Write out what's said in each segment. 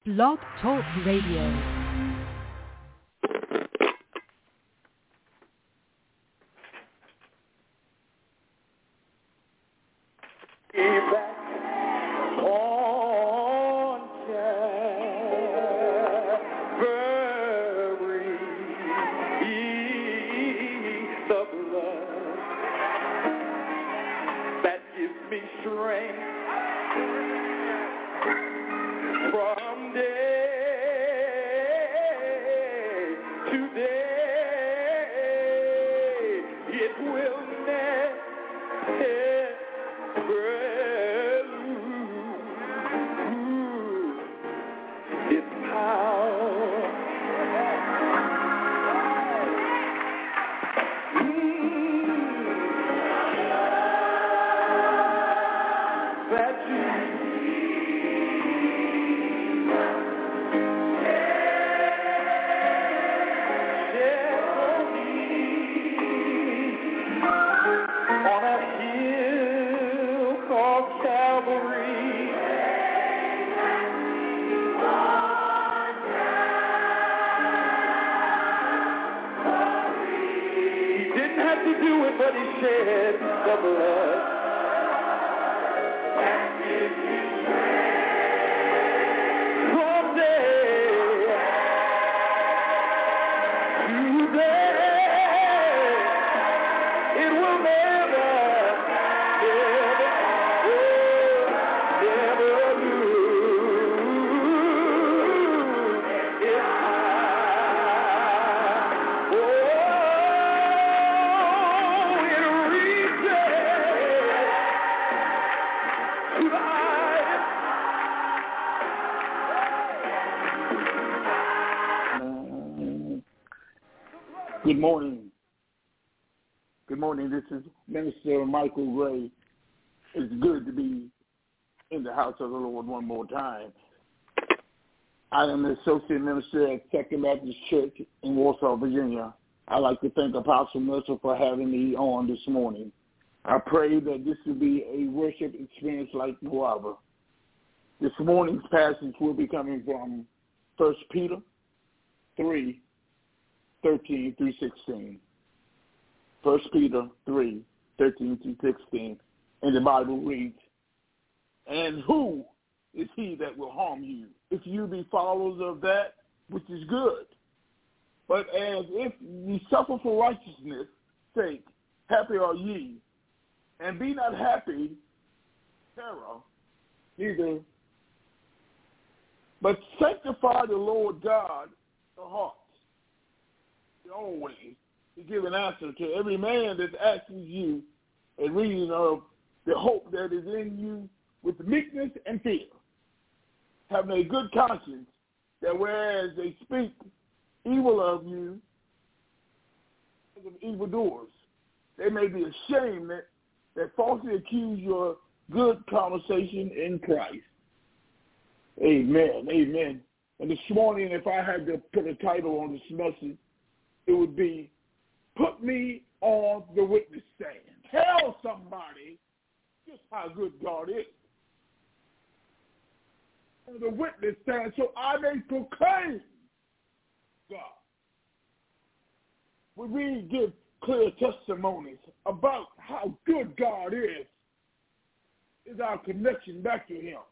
Blog Talk Radio. Good morning. Good morning. This is Minister Michael Gray. It's good to be in the house of the Lord one more time. I am the Associate Minister at Second Baptist Church in Warsaw, Virginia. I'd like to thank Apostle Mitchell for having me on this morning. I pray that this will be a worship experience like no other. This morning's passage will be coming from 1 Peter 3, 13 through 16. 1 Peter 3, 13 through 16. And the Bible reads, "And who is he that will harm you, if you be followers of that which is good? But as if ye suffer for righteousness' sake, happy are ye. And be not happy, terror, neither, but sanctify the Lord God the heart. Always to give an answer to every man that asks you a reason of the hope that is in you with meekness and fear, having a good conscience, that whereas they speak evil of you as of evildoers, they may be ashamed that falsely accuse your good conversation in Christ." Amen. Amen. And this morning, if I had to put a title on this message, it would be, "Put me on the witness stand." Tell somebody just how good God is. On the witness stand, so I may proclaim God. When we give clear testimonies about how good God is our connection back to him.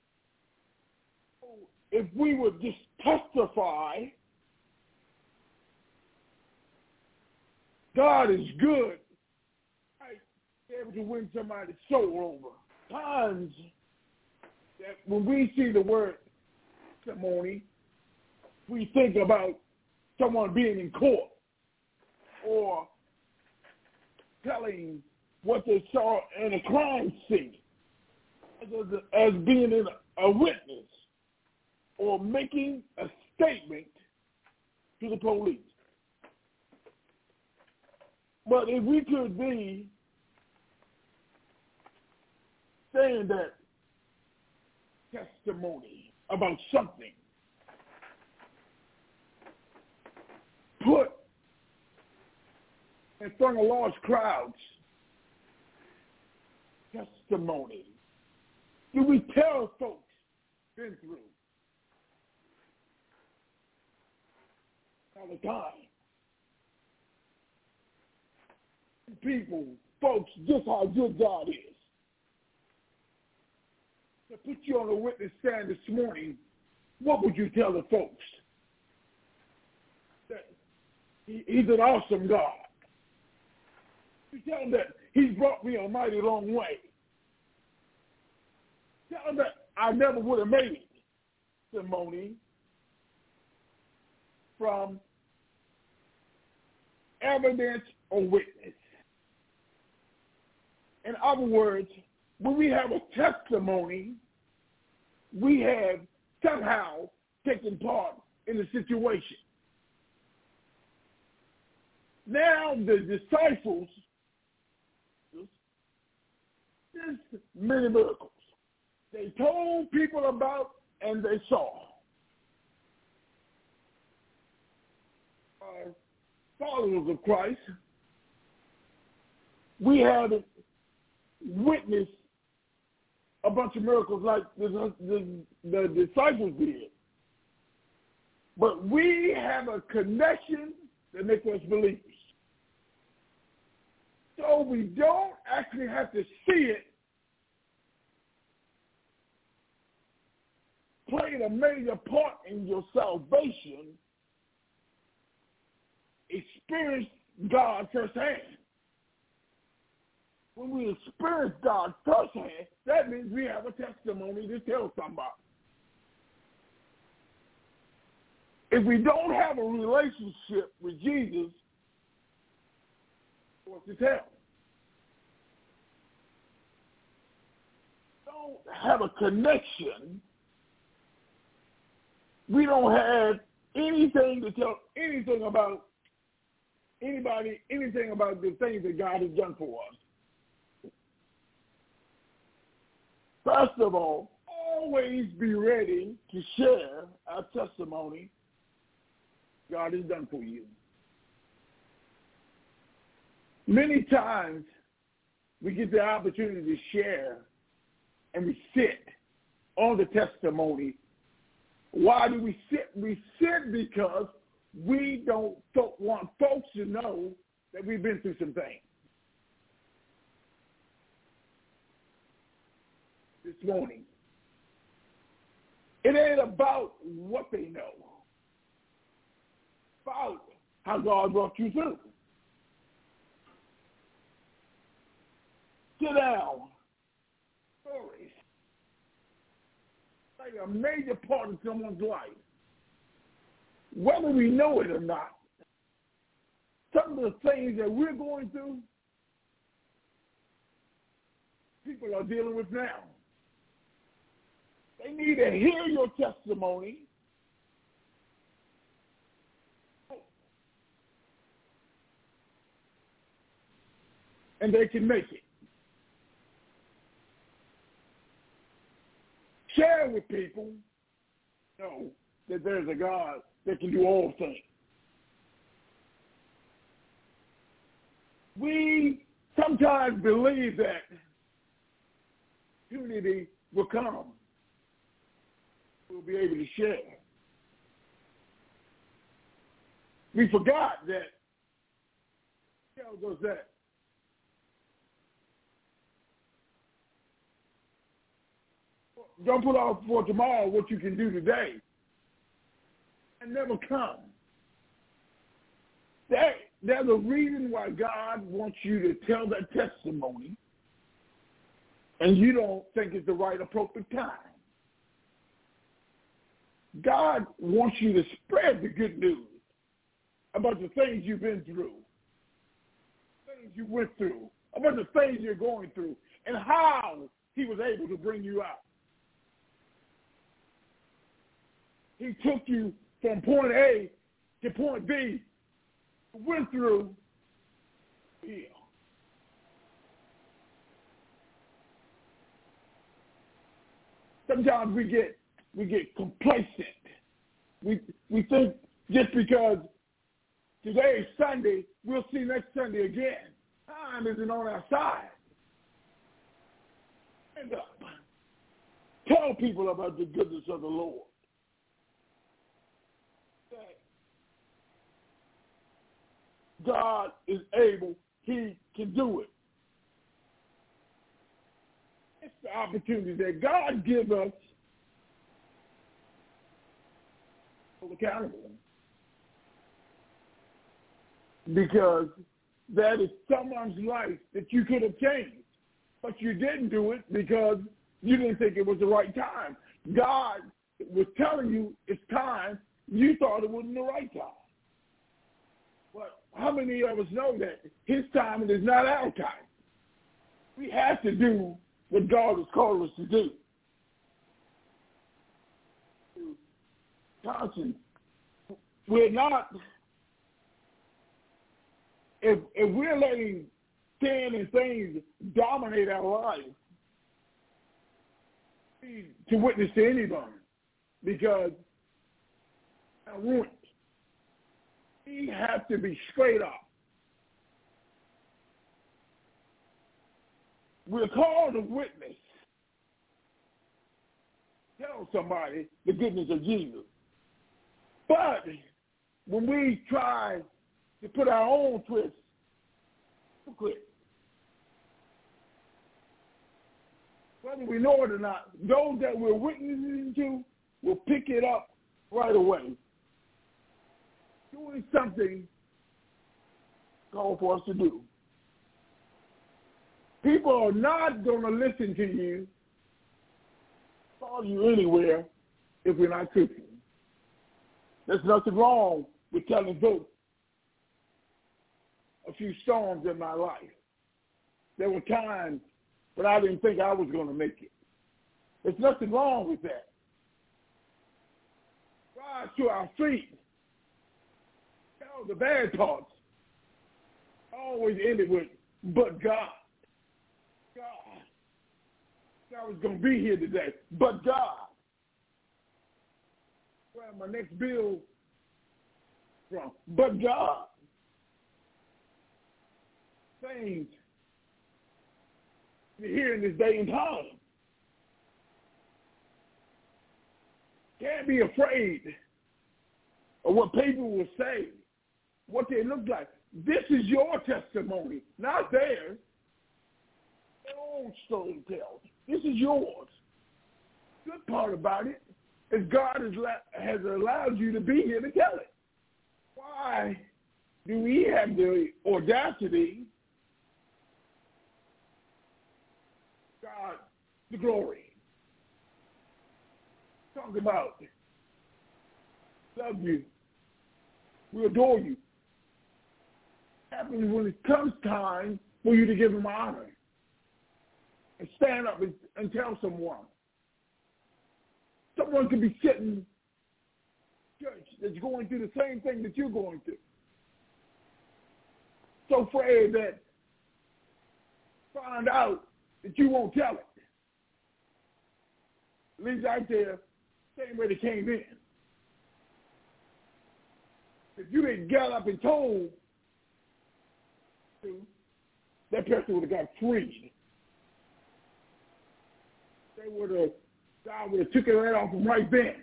If we would just testify God is good, I be able to win somebody's soul over. Times that when we see the word testimony, we think about someone being in court or telling what they saw in a crime scene as being a witness or making a statement to the police. But if we could be saying that testimony about something, put in front of large crowds, testimony. Do we tell folks been through? all the time. People, folks, just how good God is. To put you on a witness stand this morning, what would you tell the folks? That he's an awesome God. You tell them that he's brought me a mighty long way. Tell them that I never would have made testimony from evidence or witness. In other words, when we have a testimony, we have somehow taken part in the situation. Now the disciples did many miracles. They told people about and they saw. As followers of Christ, we have witnessed a bunch of miracles like the disciples did. But we have a connection that makes us believers. So we don't actually have to see it playing a major part in your salvation. Experience God firsthand. When we experience God firsthand, that means we have a testimony to tell somebody. If we don't have a relationship with Jesus, what to tell? Don't have a connection. We don't have anything to tell anything about anybody, anything about the things that God has done for us. First of all, always be ready to share our testimony God has done for you. Many times we get the opportunity to share and we sit on the testimony. Why do we sit? We sit because we don't want folks to know that we've been through some things. This morning, it ain't about what they know. It's about how God brought you through. Sit down. Stories play a major part of someone's life, whether we know it or not. Some of the things that we're going through, people are dealing with now. They need to hear your testimony. And they can make it. Share with people, know that there's a God that can do all things. We sometimes believe that unity will come. We'll be able to share. We forgot that tells us that don't put off for tomorrow what you can do today and never come. There's a reason why God wants you to tell that testimony and you don't think it's the right appropriate time. God wants you to spread the good news about the things you've been through, things you went through, about the things you're going through, and how he was able to bring you out. He took you from point A to point B, went through here. Sometimes we get complacent. We think just because today is Sunday, we'll see next Sunday again. Time isn't on our side. Stand up. Tell people about the goodness of the Lord. God is able, he can do it. It's the opportunity that God gives us to be accountable. Because that is someone's life that you could have changed. But you didn't do it because you didn't think it was the right time. God was telling you it's time. You thought it wasn't the right time. But how many of us know that his time is not our time? We have to do what God has called us to do. Conscience. We're not, if we're letting sin and things dominate our life, we need to witness to anybody because I want. We have to be straight up. We're called to witness. Tell somebody the goodness of Jesus. But when we try to put our own twist, we'll quit. Whether we know it or not, those that we're witnessing to will pick it up right away. Doing something called for us to do. People are not going to listen to you, follow you anywhere if we're not Christian. There's nothing wrong with telling folks a few storms in my life. There were times when I didn't think I was going to make it. There's nothing wrong with that. Rise to our feet. Tell the bad parts. Always end it with, but God. I was going to be here today, but God. Where my next bill from? But God. Things here in this day and time. Can't be afraid of what people will say, what they look like. This is your testimony, not theirs. Their own story to tell. This is yours. Good part about it is God has allowed you to be here to tell it. Why do we have the audacity, God, the glory? Talk about love you. We adore you. Happens when it comes time for you to give him honor. And stand up and tell someone. Someone could be sitting in church that's going through the same thing that you're going through. So afraid that find out that you won't tell it. Leaves out there same way they came in. If you didn't get up and told, that person would have got freed. God would have took it right off him right then.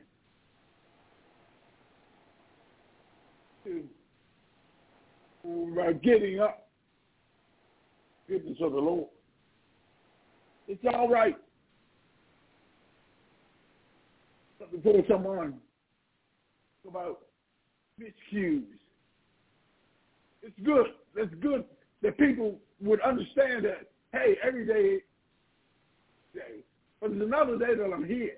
About getting up, goodness of the Lord. It's all right. Before someone about miscues. It's good. It's good that people would understand that, hey, every day, but there's another day that I'm here.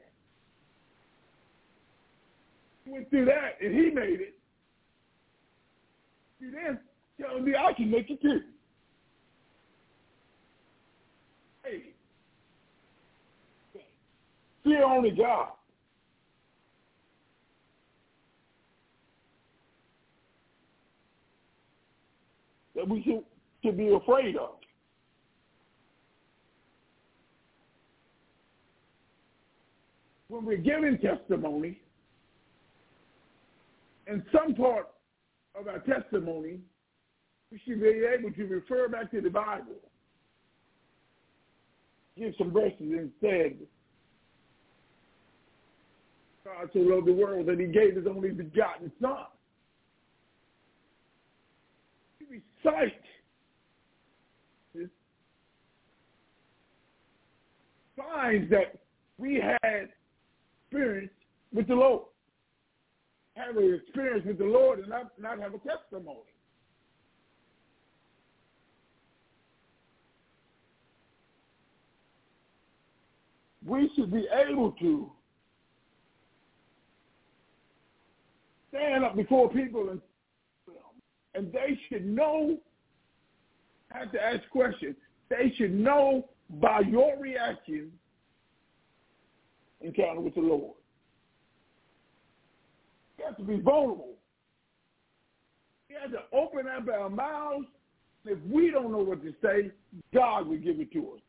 He went through that, and he made it. He then telling me I can make it too. Hey, fear only God. That we should be afraid of. When we're giving testimony, in some part of our testimony, we should be able to refer back to the Bible. Give some verses instead. God so loved the world that he gave his only begotten Son. recite signs that we had experienced with the Lord. Have an experience with the Lord and not have a testimony. We should be able to stand up before people and they should know, have to ask questions. They should know by your reaction encounter with the Lord. We have to be vulnerable. We have to open up our mouths. If we don't know what to say, God will give it to us.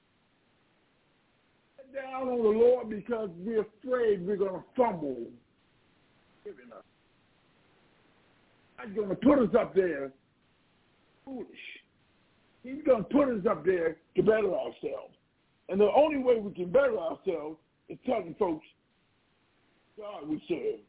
Get down on the Lord because we're afraid we're going to fumble. God's going to put us up there foolish. He's going to put us up there to better ourselves. And the only way we can better ourselves is telling folks God we serve.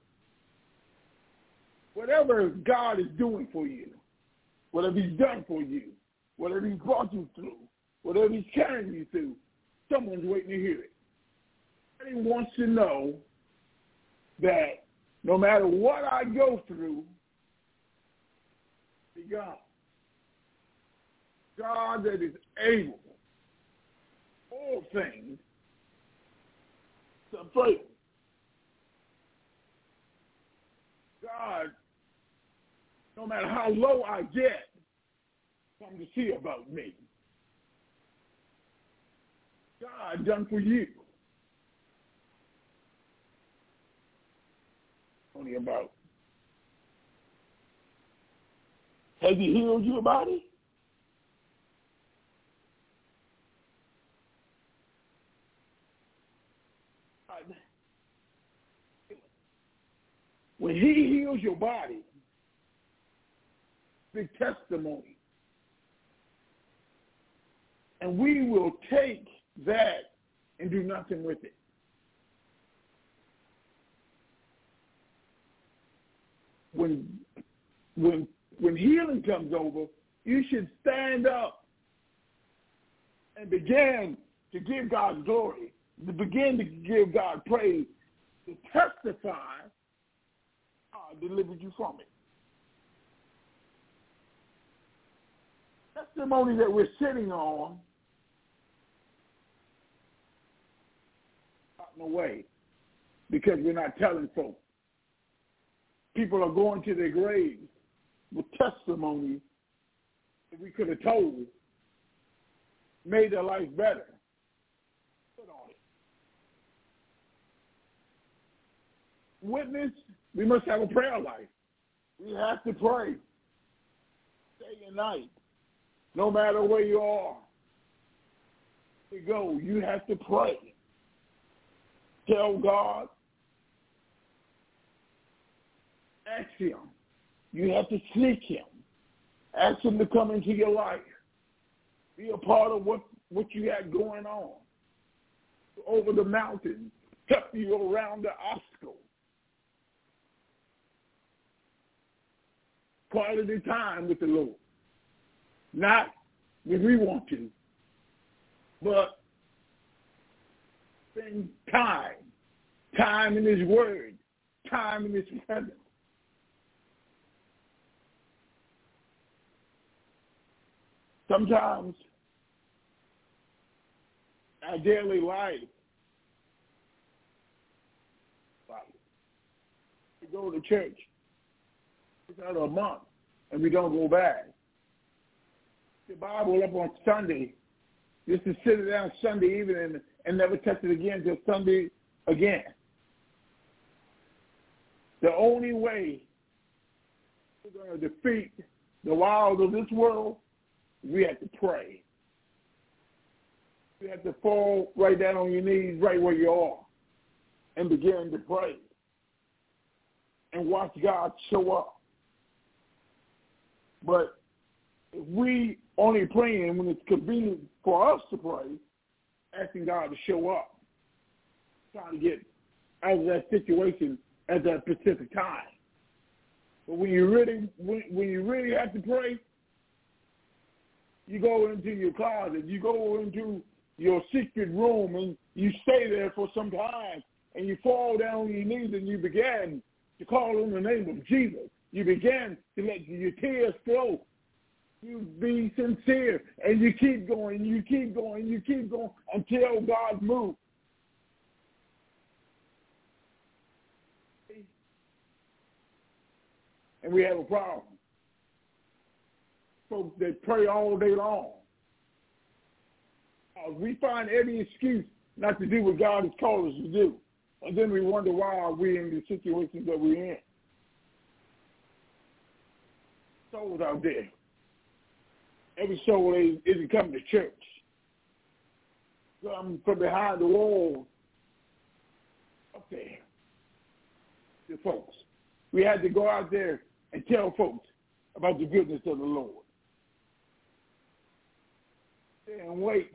Whatever God is doing for you, whatever he's done for you, whatever he's brought you through, whatever he's carrying you through, someone's waiting to hear it. And he wants to know that no matter what I go through, God, God that is able, all things, to fail. God, no matter how low I get, come to see about me. God done for you. Only about. Has he healed your body? When he heals your body, big testimony. And we will take that and do nothing with it. When healing comes over, you should stand up and begin to give God glory, to begin to give God praise, to testify God delivered you from it. Testimony that we're sitting on gotten away because we're not telling folks. People are going to their graves with testimony that we could have told, made their life better. Put on it. Witness, we must have a prayer life. We have to pray day and night, no matter where you are. You go, you have to pray. Tell God, ask him. You have to seek him. Ask him to come into your life. Be a part of what you got going on. Over the mountain, help you around the obstacle. Quality time with the Lord. Not when we want to, but spend time in his word, time in his presence. Sometimes our daily life, we go to church out of a month and we don't go back. The Bible up on Sunday, just to sit it down Sunday evening and never touch it again until Sunday again. The only way we're going to defeat the wiles of this world, we have to pray. You have to fall right down on your knees right where you are and begin to pray and watch God show up. But if we only praying when it's convenient for us to pray, asking God to show up, trying to get out of that situation at that specific time. But when you really have to pray, You go into your closet. You go into your secret room, and you stay there for some time, and you fall down on your knees, and you begin to call on the name of Jesus. You begin to let your tears flow. You be sincere, and you keep going, you keep going, you keep going until God moves. And we have a problem. Folks that pray all day long. We find every excuse not to do what God has called us to do. And then we wonder why we're in the situations that we're in. Souls out there. Every soul isn't coming to church. From behind the walls up there to folks. We had to go out there and tell folks about the goodness of the Lord. And wait.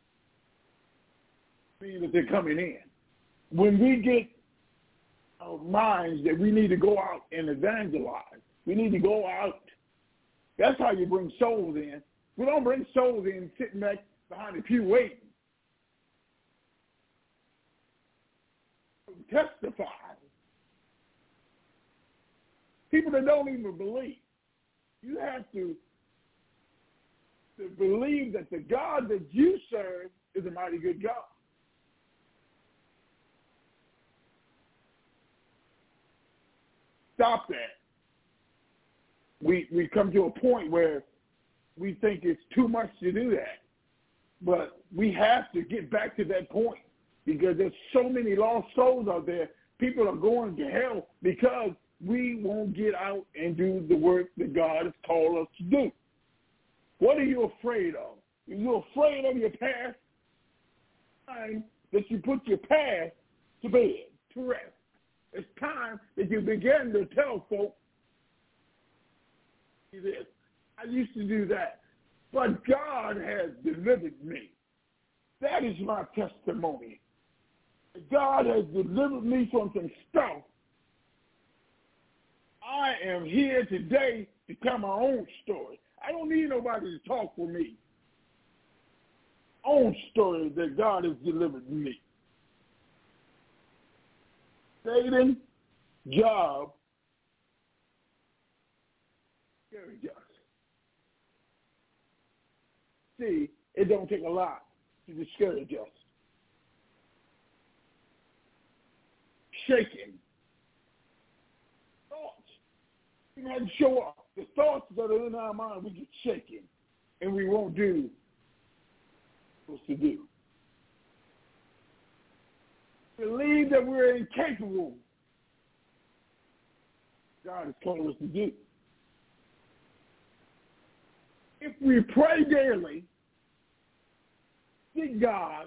See that they're coming in. When we get our minds that we need to go out and evangelize, we need to go out. That's how you bring souls in. We don't bring souls in sitting back behind the pew waiting. Testify. People that don't even believe. You have to believe that the God that you serve is a mighty good God. Stop that. We come to a point where we think it's too much to do that. But we have to get back to that point because there's so many lost souls out there. People are going to hell because we won't get out and do the work that God has called us to do. What are you afraid of? Are you afraid of your past? Time that you put your past to bed, to rest. It's time that you begin to tell folks this. I used to do that, but God has delivered me. That is my testimony. God has delivered me from some stuff. I am here today to tell my own story. I don't need nobody to talk for me. Own story that God has delivered me. Satan's job discourage us. See, it don't take a lot to discourage us. Shaking. Thoughts. We have to show up. The thoughts that are in our mind, we get shaken, and we won't do what we're supposed to do. Believe that we're incapable. God has told us to do. If we pray daily, seek God,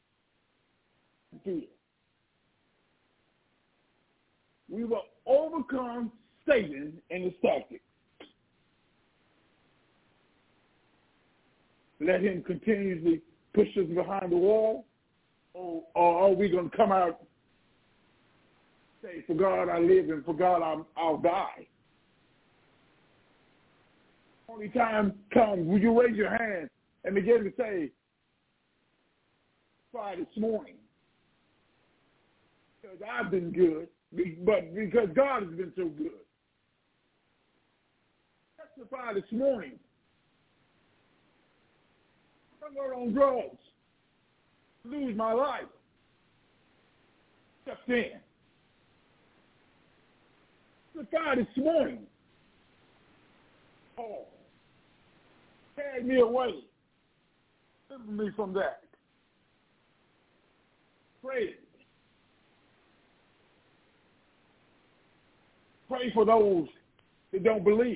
do it. We will overcome Satan and his tactics. Let him continuously push us behind the wall, or are we going to come out and say, for God I live and for God I'll die? Only time comes, will you raise your hand and begin to say, try this morning? Because I've been good, but because God has been so good. Testify this morning. I'm not on drugs. Lose my life. Stepped in. Testify this morning. Oh. Carry me away. Deliver me from that. Pray. Pray for those that don't believe.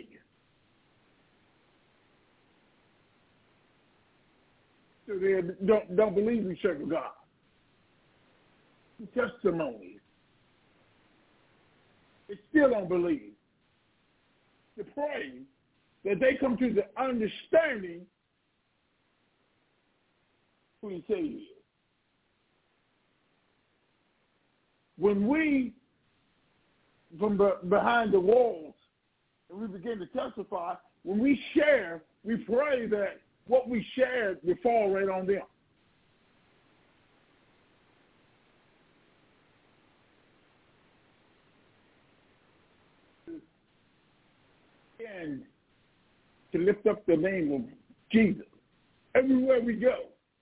So they don't believe we serve a God. Testimonies. They still don't believe. To pray that they come to the understanding who he says he is. When we, from behind the walls, and we begin to testify, when we share, we pray that what we shared will fall right on them. And to lift up the name of Jesus everywhere we go.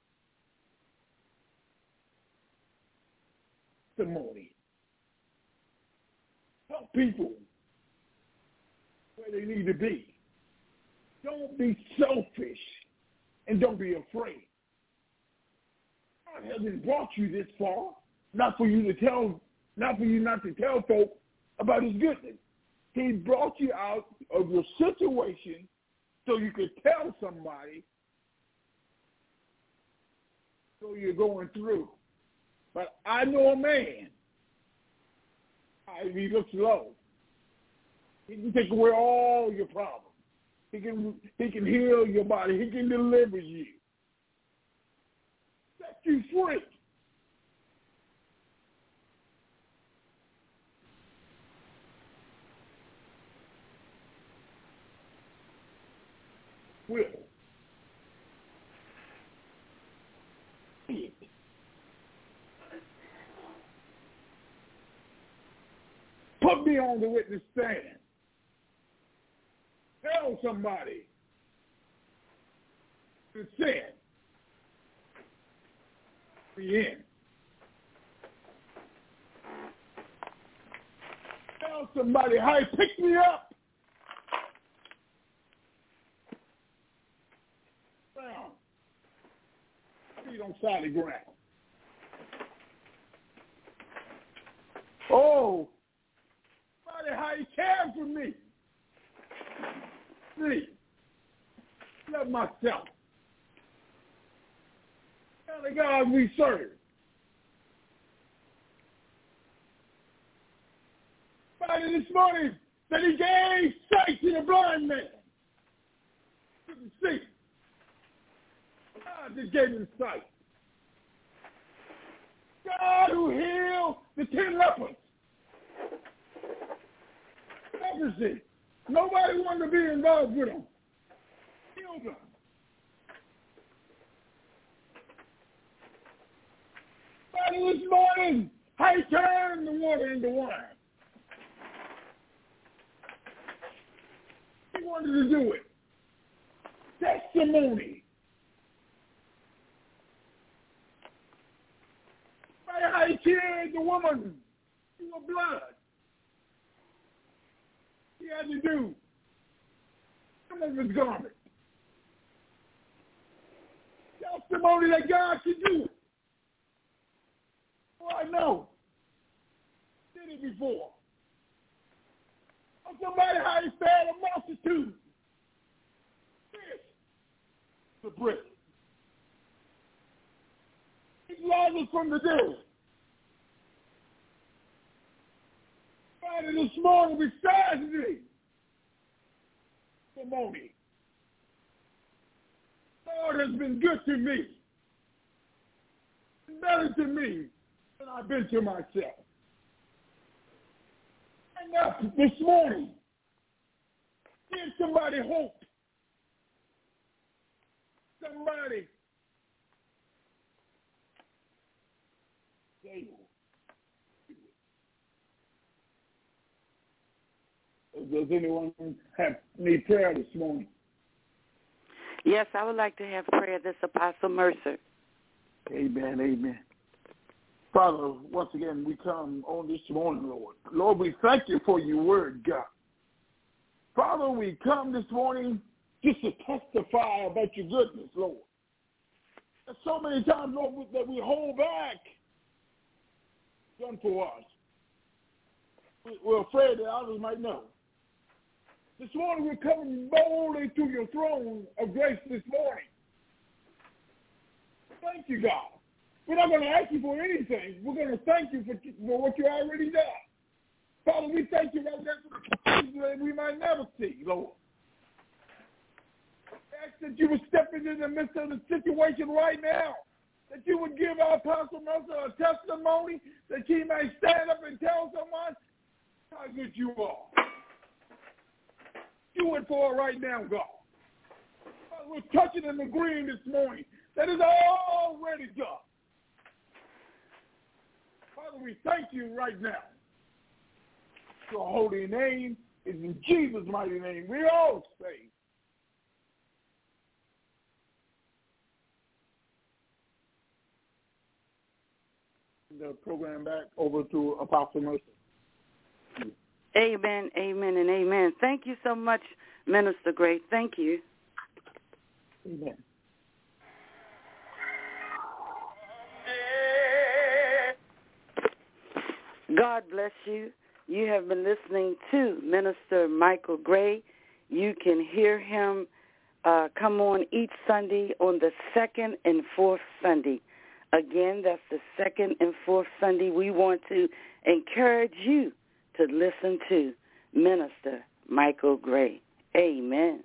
Testimony. Help people where they need to be. Don't be selfish and don't be afraid. God hasn't brought you this far, not for you not to tell folk about his goodness. He brought you out of your situation so you could tell somebody so you're going through. But I know a man, he looks low. He can take away all your problems. He can heal your body. He can deliver you. Set you free. Will. Put me on the witness stand. Tell somebody to sin. Be in. Tell somebody how he picked me up. Down. Feet on solid ground. Oh, somebody how he cared for me. See, love myself. Tell the God we serve. Friday this morning that he gave sight to the blind man. Couldn't see. God just gave him sight. God who healed the 10 lepers. Leprosy. Nobody wanted to be involved with them. Healed them. Friday this morning, I turned the water into wine. He wanted to do it. Testimony. I killed the woman in her blood. He had to do some of his garment. Testimony that God can do it. Oh, I know. Did it before. Or somebody how he fed a multitude. Fish. The bread. He rose from the dead. Friday this morning besides me. Testimony. God has been good to me. Better to me than I've been to myself. And now this morning, give somebody hope. Somebody say, does anyone need prayer this morning? Yes, I would like to have prayer. This Apostle Mercer. Amen, amen. Father, once again, we come on this morning, Lord. Lord, we thank you for your word, God. Father, we come this morning just to testify about your goodness, Lord. There's so many times, Lord, that we hold back done for us. We're afraid that others might know. This morning, we're coming boldly to your throne of grace this morning. Thank you, God. We're not going to ask you for anything. We're going to thank you for what you already done. Father, we thank you right now for the things that we might never see, Lord. I ask that you would step into the midst of the situation right now, that you would give our Apostle Mercer a testimony, that he may stand up and tell someone how good you are. Do it for her right now, God. Father, we're touching and agreeing this morning that is already done. Father, we thank you right now. Your holy name is in Jesus' mighty name. We all say, the program back over to Apostle Mercy. Amen, amen, and amen. Thank you so much, Minister Gray. Thank you. Amen. God bless you. You have been listening to Minister Michael Gray. You can hear him come on each Sunday on the second and fourth Sunday. Again, that's the second and fourth Sunday. We want to encourage you to listen to Minister Michael Gray. Amen.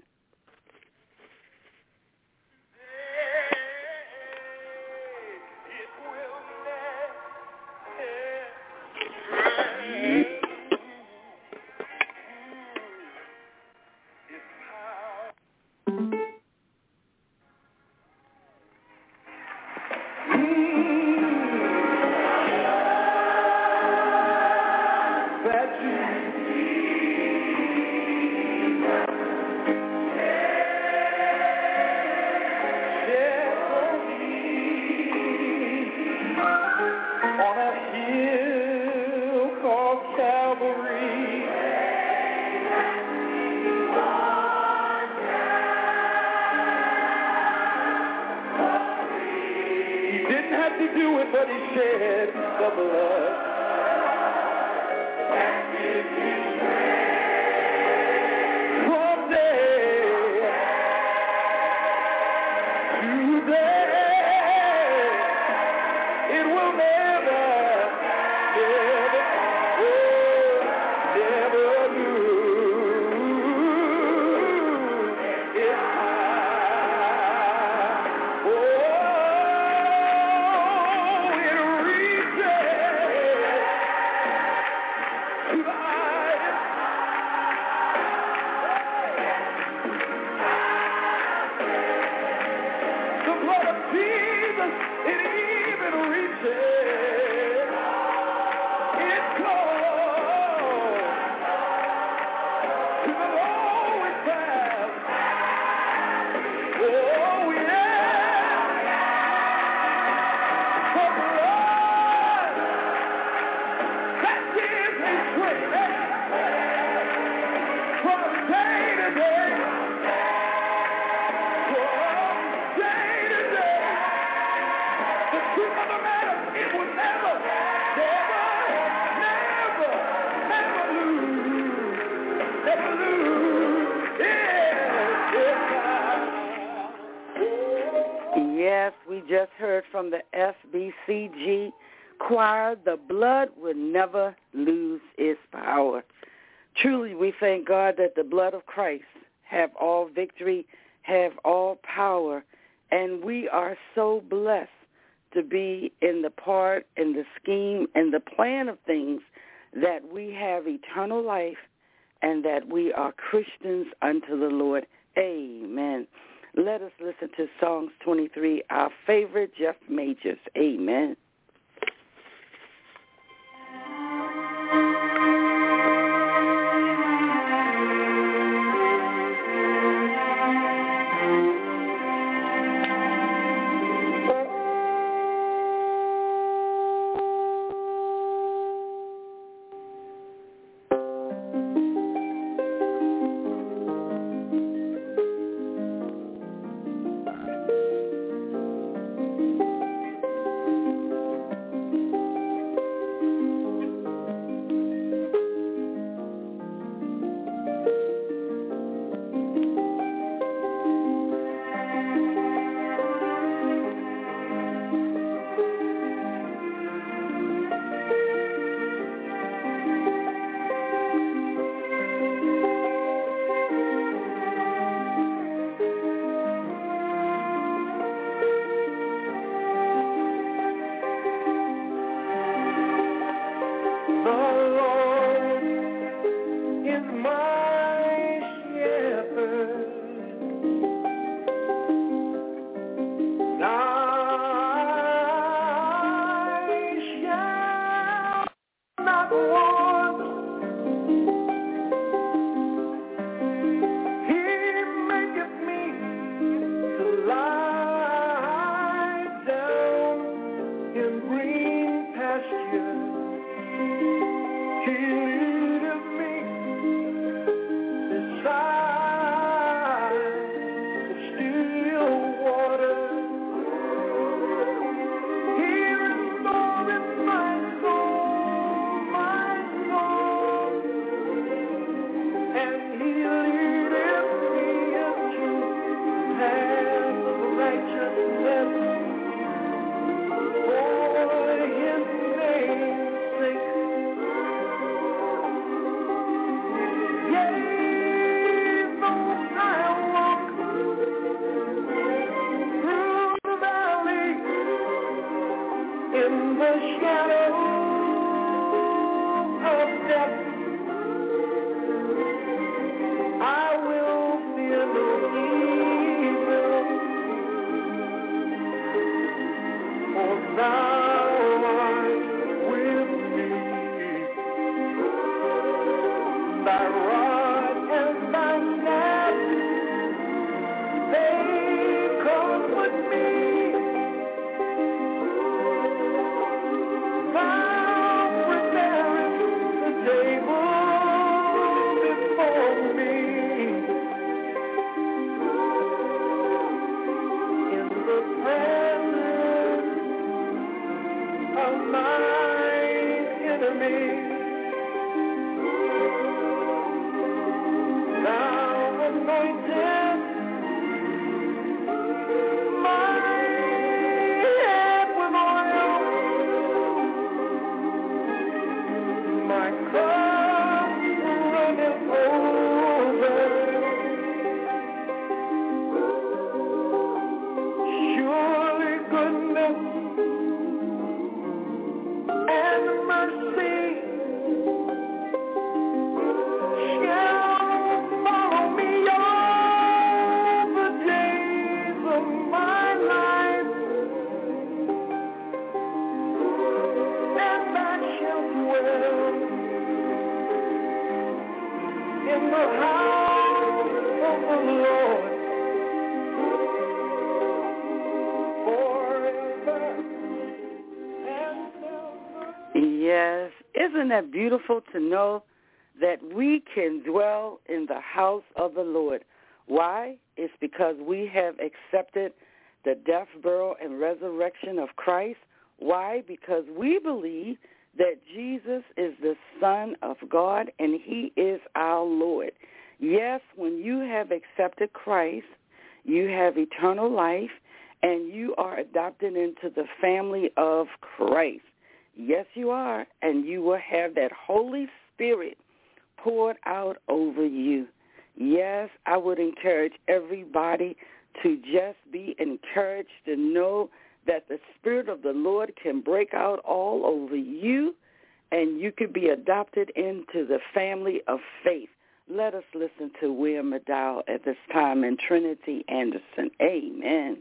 Yes, we just heard from the SBCG choir, the blood will never lose its power. Truly, we thank God that the blood of Christ have all victory, have all power, and we are so blessed to be in the part and the scheme and the plan of things that we have eternal life and that we are Christians unto the Lord. Amen. Let us listen to Songs 23, our favorite Jeff Majors. Amen. Yes, isn't that beautiful to know that we can dwell in the house of the Lord? Why? It's because we have accepted the death, burial, and resurrection of Christ. Why? Because we believe that Jesus is the Son of God and he is our Lord. Yes, when you have accepted Christ, you have eternal life and you are adopted into the family of Christ. Yes, you are, and you will have that Holy Spirit poured out over you. Yes, I would encourage everybody to just be encouraged to know that the Spirit of the Lord can break out all over you, and you could be adopted into the family of faith. Let us listen to William McDowell at this time and Trinity Anderson. Amen.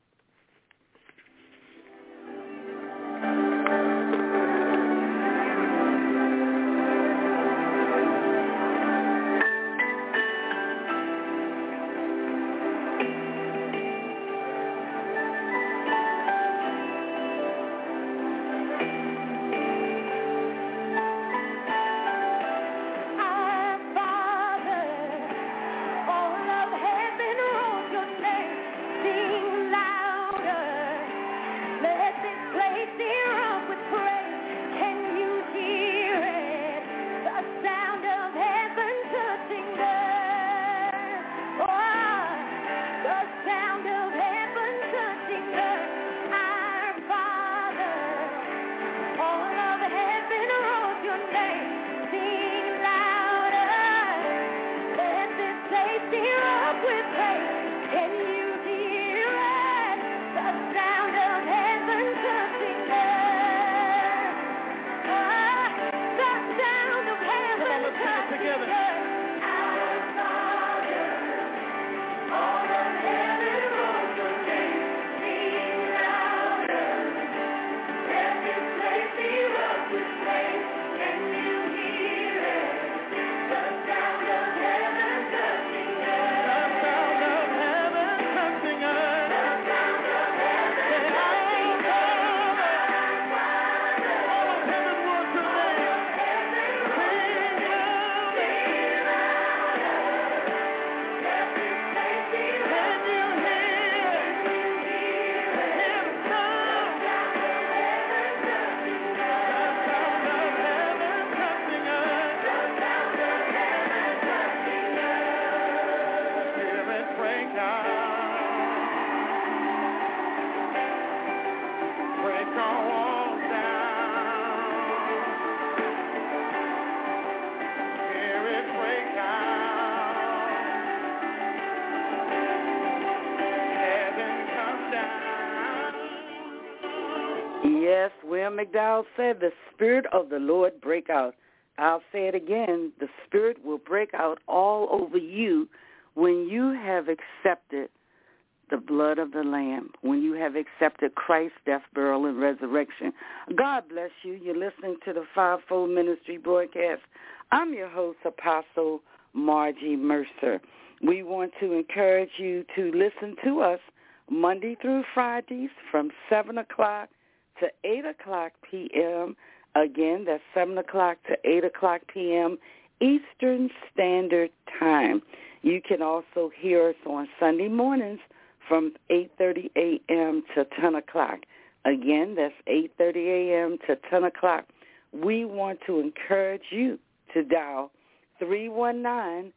Yes, William McDowell said, the Spirit of the Lord break out. I'll say it again, the Spirit will break out all over you when you have accepted the blood of the Lamb, when you have accepted Christ's death, burial, and resurrection. God bless you. You're listening to the Fivefold Ministry broadcast. I'm your host, Apostle Margie Mercer. We want to encourage you to listen to us Monday through Fridays from 7 o'clock to 8 o'clock p.m. Again, that's 7 o'clock to 8 o'clock p.m. Eastern Standard Time. You can also hear us on Sunday mornings from 8:30 a.m. to 10 o'clock. Again, that's 8:30 a.m. to 10 o'clock. We want to encourage you to dial 319-527-6036.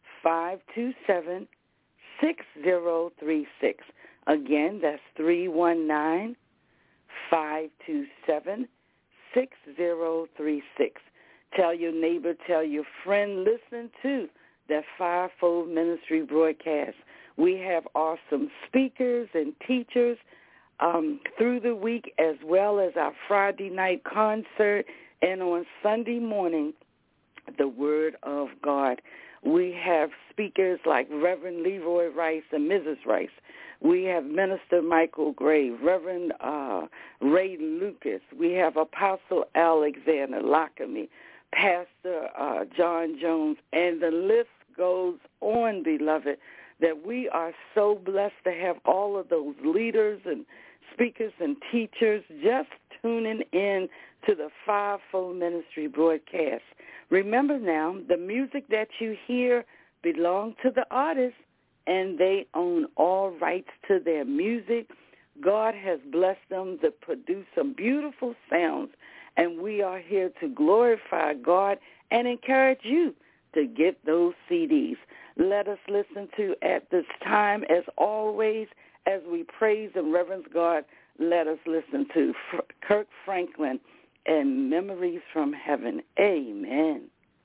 Again, that's 319-527-6036. Tell your neighbor, tell your friend, listen to that Fivefold Ministry broadcast. We have awesome speakers and teachers through the week, as well as our Friday night concert, and on Sunday morning, the Word of God. We have speakers like Reverend Leroy Rice and Mrs. Rice. We have Minister Michael Gray, Reverend Ray Lucas. We have Apostle Alexander Lockamy, Pastor John Jones, and the list goes on, beloved, that we are so blessed to have all of those leaders and speakers and teachers just tuning in to the Fivefold Ministry broadcast. Remember now, the music that you hear belongs to the artist, and they own all rights to their music. God has blessed them to produce some beautiful sounds, and we are here to glorify God and encourage you to get those CDs. Let us listen to, at this time, as always, as we praise and reverence God, let us listen to Kirk Franklin and Memories from Heaven. Amen.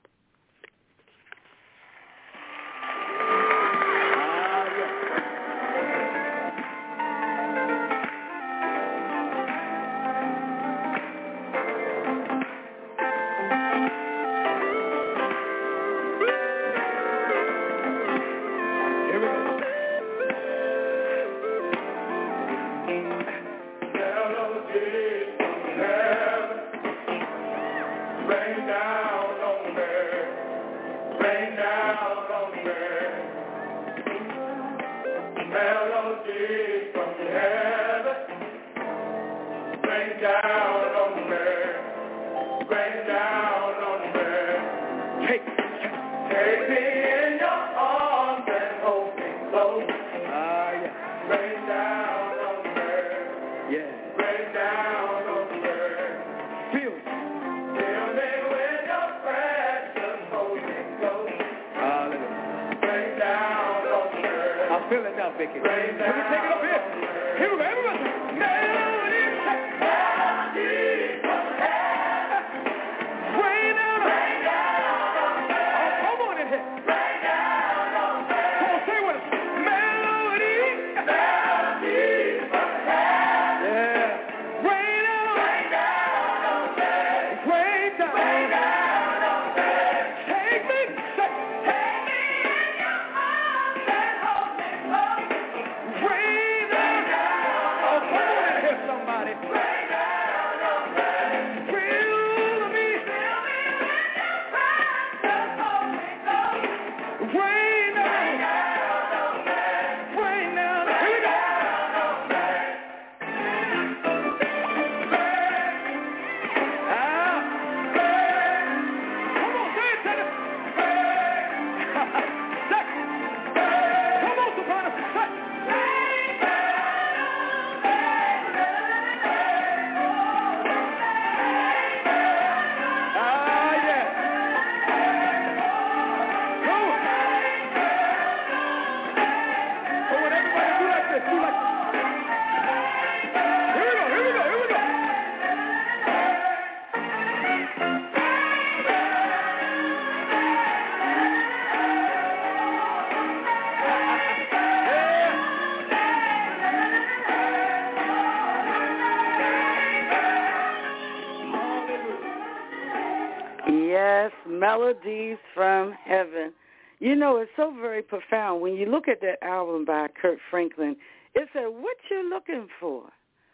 Melodies from Heaven. You know, it's so very profound. When you look at that album by Kirk Franklin, it said, what you looking for?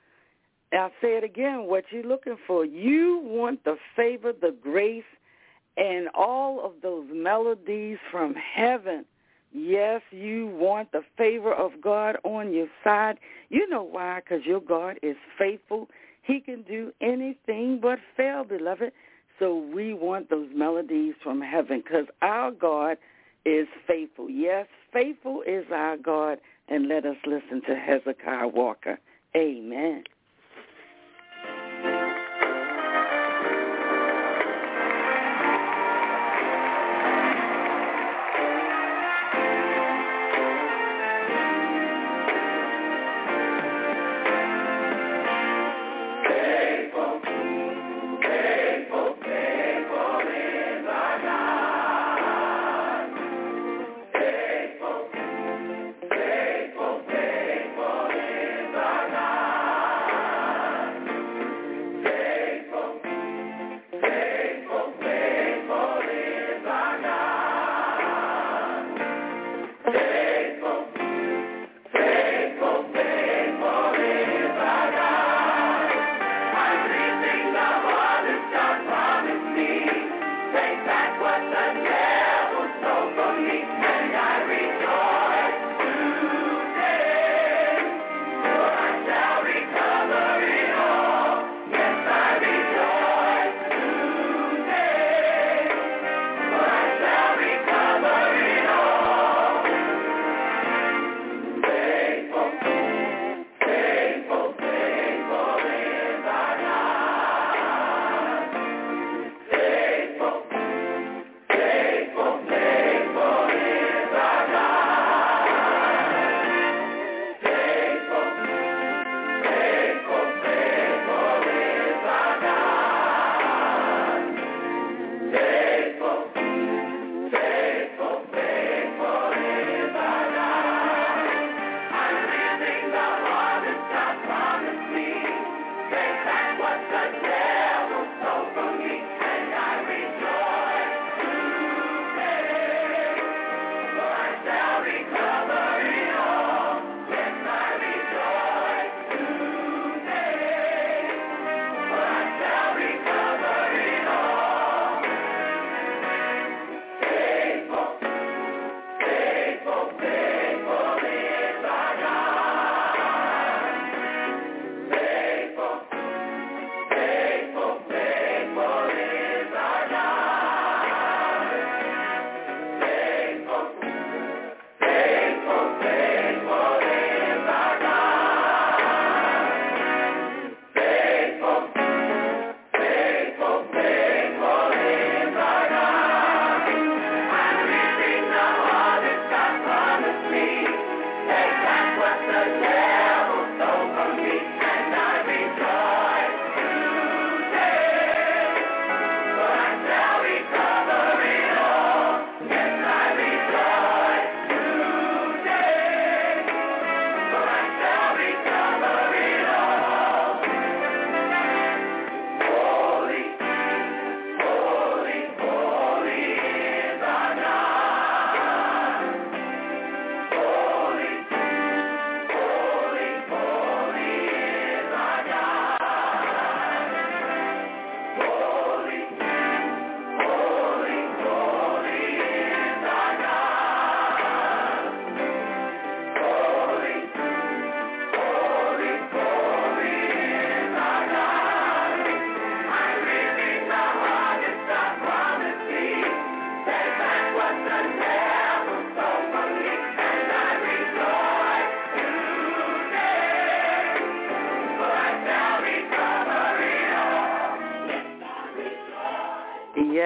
I'll say it again, what you looking for. You want the favor, the grace, and all of those melodies from heaven. Yes, you want the favor of God on your side. You know why? Because your God is faithful. He can do anything but fail, beloved. So we want those melodies from heaven because our God is faithful. Yes, faithful is our God. And let us listen to Hezekiah Walker. Amen.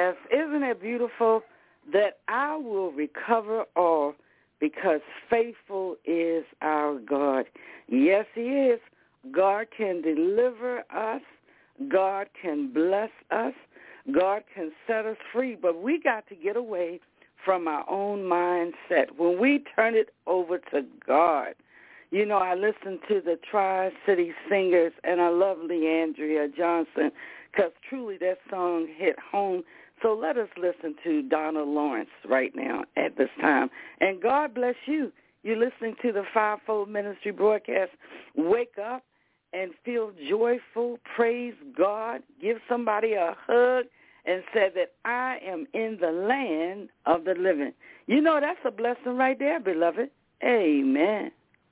Yes, isn't it beautiful that I will recover all because faithful is our God. Yes, he is. God can deliver us. God can bless us. God can set us free, but we got to get away from our own mindset. When we turn it over to God, you know, I listen to the Tri-City Singers, and I love Leandria Johnson because truly that song hit home. So let us listen to Donna Lawrence right now at this time. And God bless you. You're listening to the Fivefold Ministry broadcast. Wake up and feel joyful. Praise God. Give somebody a hug and say that I am in the land of the living. You know, that's a blessing right there, beloved. Amen.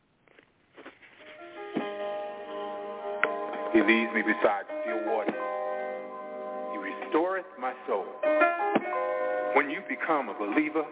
He leads me beside still waters. He restoreth my soul. When you become a believer,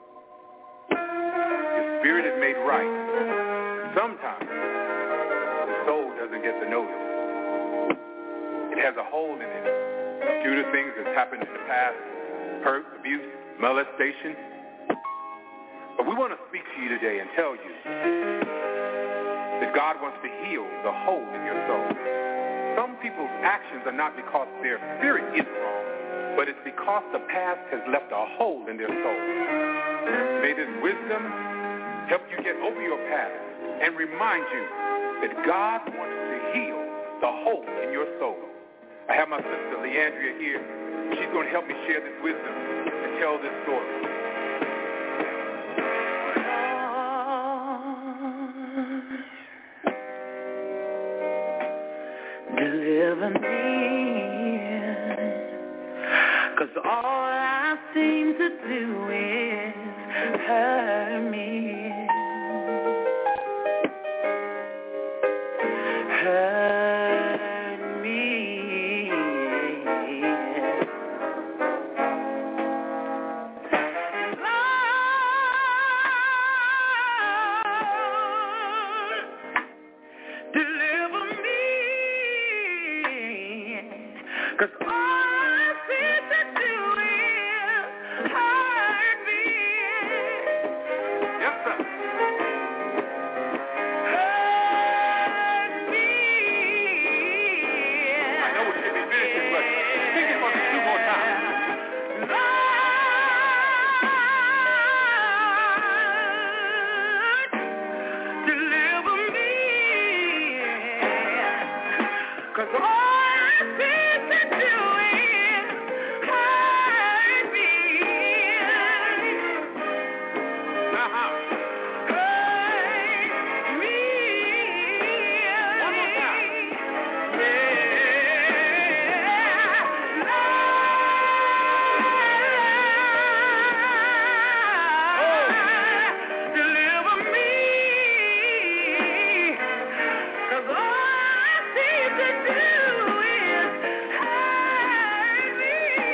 your spirit is made right. Sometimes the soul doesn't get the notice. It has a hole in it due to things that's happened in the past, hurt, abuse, molestation. But we want to speak to you today and tell you that God wants to heal the hole in your soul. Some people's actions are not because their spirit is wrong, but it's because the past has left a hole in their soul. May this wisdom help you get over your past and remind you that God wants to heal the hole in your soul. I have my sister Leandria here. She's going to help me share this wisdom and tell this story. Deliver me, 'cause all I seem to do is hurt me. Hurt me. Lord, deliver me. 'Cause all I seem to do is hurt me. Yes, sir. Hurt me. I know it should be finishing, but sing it for me 2 more times. Lord, deliver me. 'Cause all I seem to do is hurt me. Uh-huh. Hurt me. One more time. Deliver me. 'Cause all I seem to do is hurt me.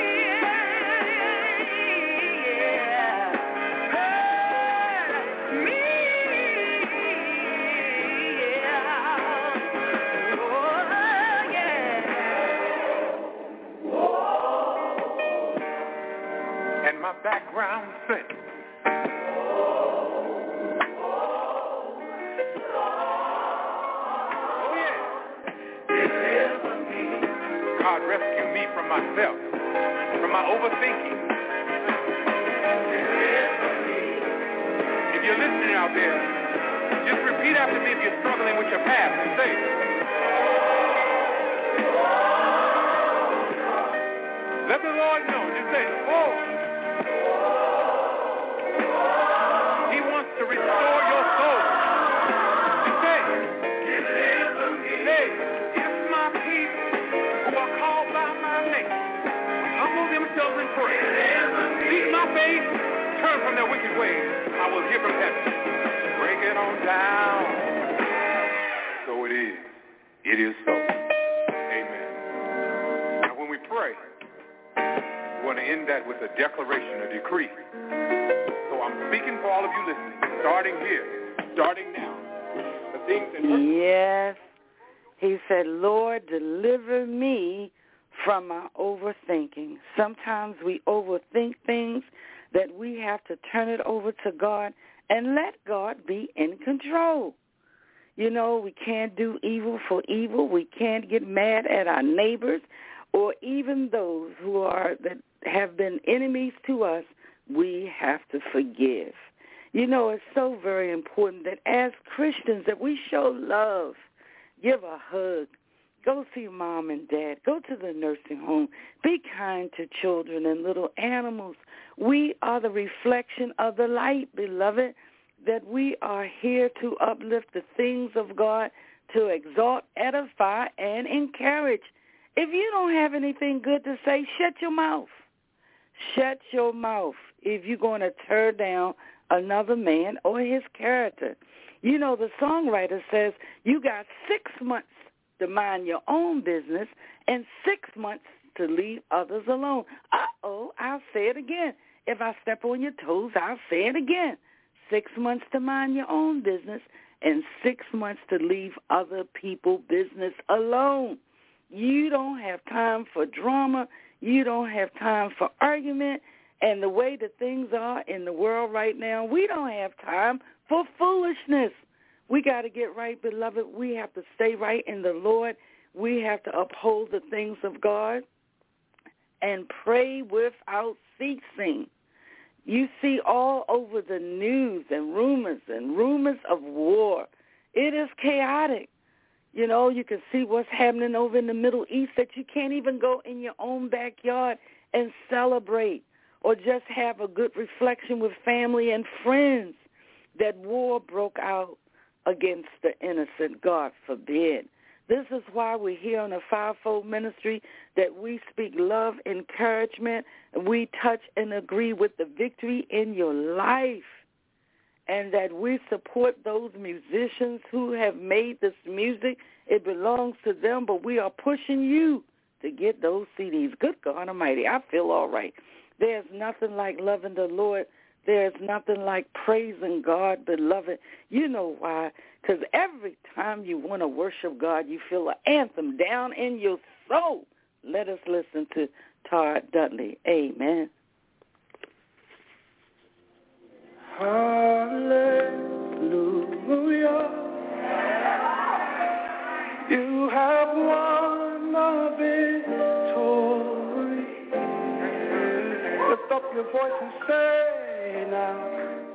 Hurt me. Oh, yeah. And my background sings. Oh, yeah. God, rescue me from myself, from my overthinking. If you're listening out there, just repeat after me if you're struggling with your past and say, let the Lord know. Just say, oh. He wants to restore your soul. Just say, hey, if my people who are called by my name humble themselves and pray, seek my face, turn from their wicked ways, I will hear from heaven. Break it on down. So it is. It is so. Amen. Now when we pray, we want to end that with a declaration, a decree. So I'm speaking for all of you listening, starting here, starting now. The things that Yes. He said, Lord, deliver me from our overthinking. Sometimes we overthink things that we have to turn it over to God and let God be in control. You know, we can't do evil for evil. We can't get mad at our neighbors or even those that have been enemies to us. We have to forgive. You know, it's so very important that as Christians that we show love, give a hug, go see mom and dad, go to the nursing home, be kind to children and little animals. We are the reflection of the light, beloved, that we are here to uplift the things of God, to exalt, edify, and encourage. If you don't have anything good to say, shut your mouth. Shut your mouth if you're going to tear down another man or his character. You know, the songwriter says you got 6 months to mind your own business and 6 months to leave others alone. Uh-oh, I'll say it again. If I step on your toes, I'll say it again. 6 months to mind your own business and 6 months to leave other people's business alone. You don't have time for drama. You don't have time for argument. And the way that things are in the world right now, we don't have time for foolishness. We got to get right, beloved. We have to stay right in the Lord. We have to uphold the things of God and pray without ceasing. You see all over the news and rumors of war. It is chaotic. You know, you can see what's happening over in the Middle East that you can't even go in your own backyard and celebrate or just have a good reflection with family and friends. That war broke out against the innocent, God forbid. This is why we're here on the Fivefold Ministry, that we speak love, encouragement, and we touch and agree with the victory in your life, and that we support those musicians who have made this music. It belongs to them, but we are pushing you to get those CDs. Good God Almighty, I feel all right. There's nothing like loving the Lord. There's nothing like praising God, beloved. You know why? Because every time you want to worship God, you feel an anthem down in your soul. Let us listen to Todd Dudley. Amen. Hallelujah. You have won the victory. Lift up your voice and say now.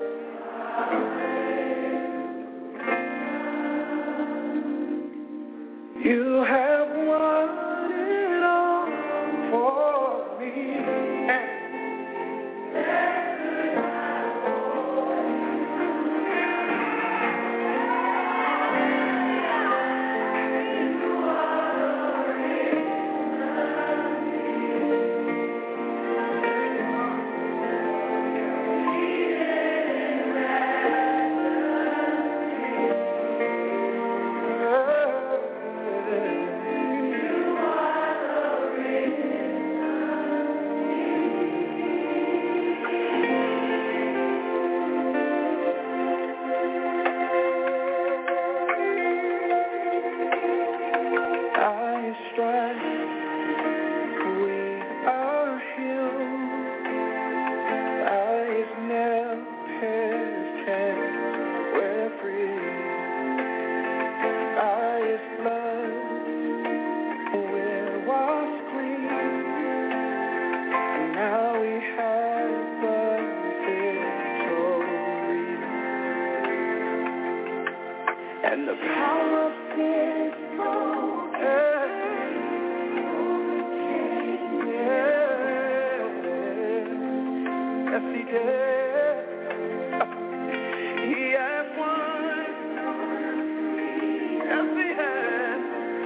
You have won it all for me. And the power of sin yes, he did. He has won. Yes, he has.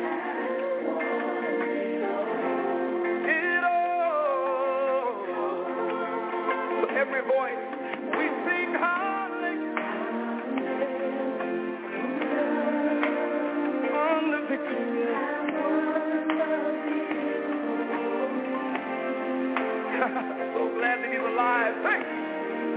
It all. So every voice we sing hallelujah. On the victory. So glad that he's alive. Thanks.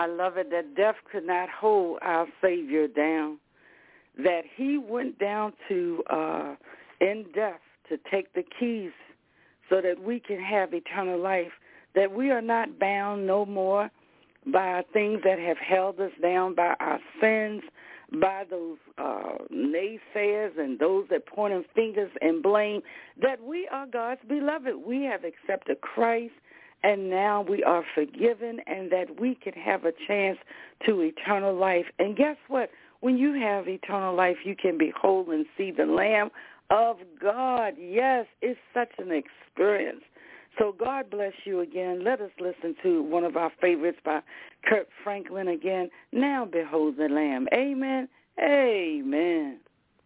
I love it that death could not hold our Savior down, that he went down to in death to take the keys so that we can have eternal life, that we are not bound no more by things that have held us down, by our sins, by those naysayers and those that pointing fingers and blame, that we are God's beloved. We have accepted Christ, and now we are forgiven, and that we can have a chance to eternal life. And guess what? When you have eternal life, you can behold and see the Lamb of God. Yes, it's such an experience. So God bless you again. Let us listen to one of our favorites by Kirk Franklin again. Now behold the Lamb. Amen. Amen.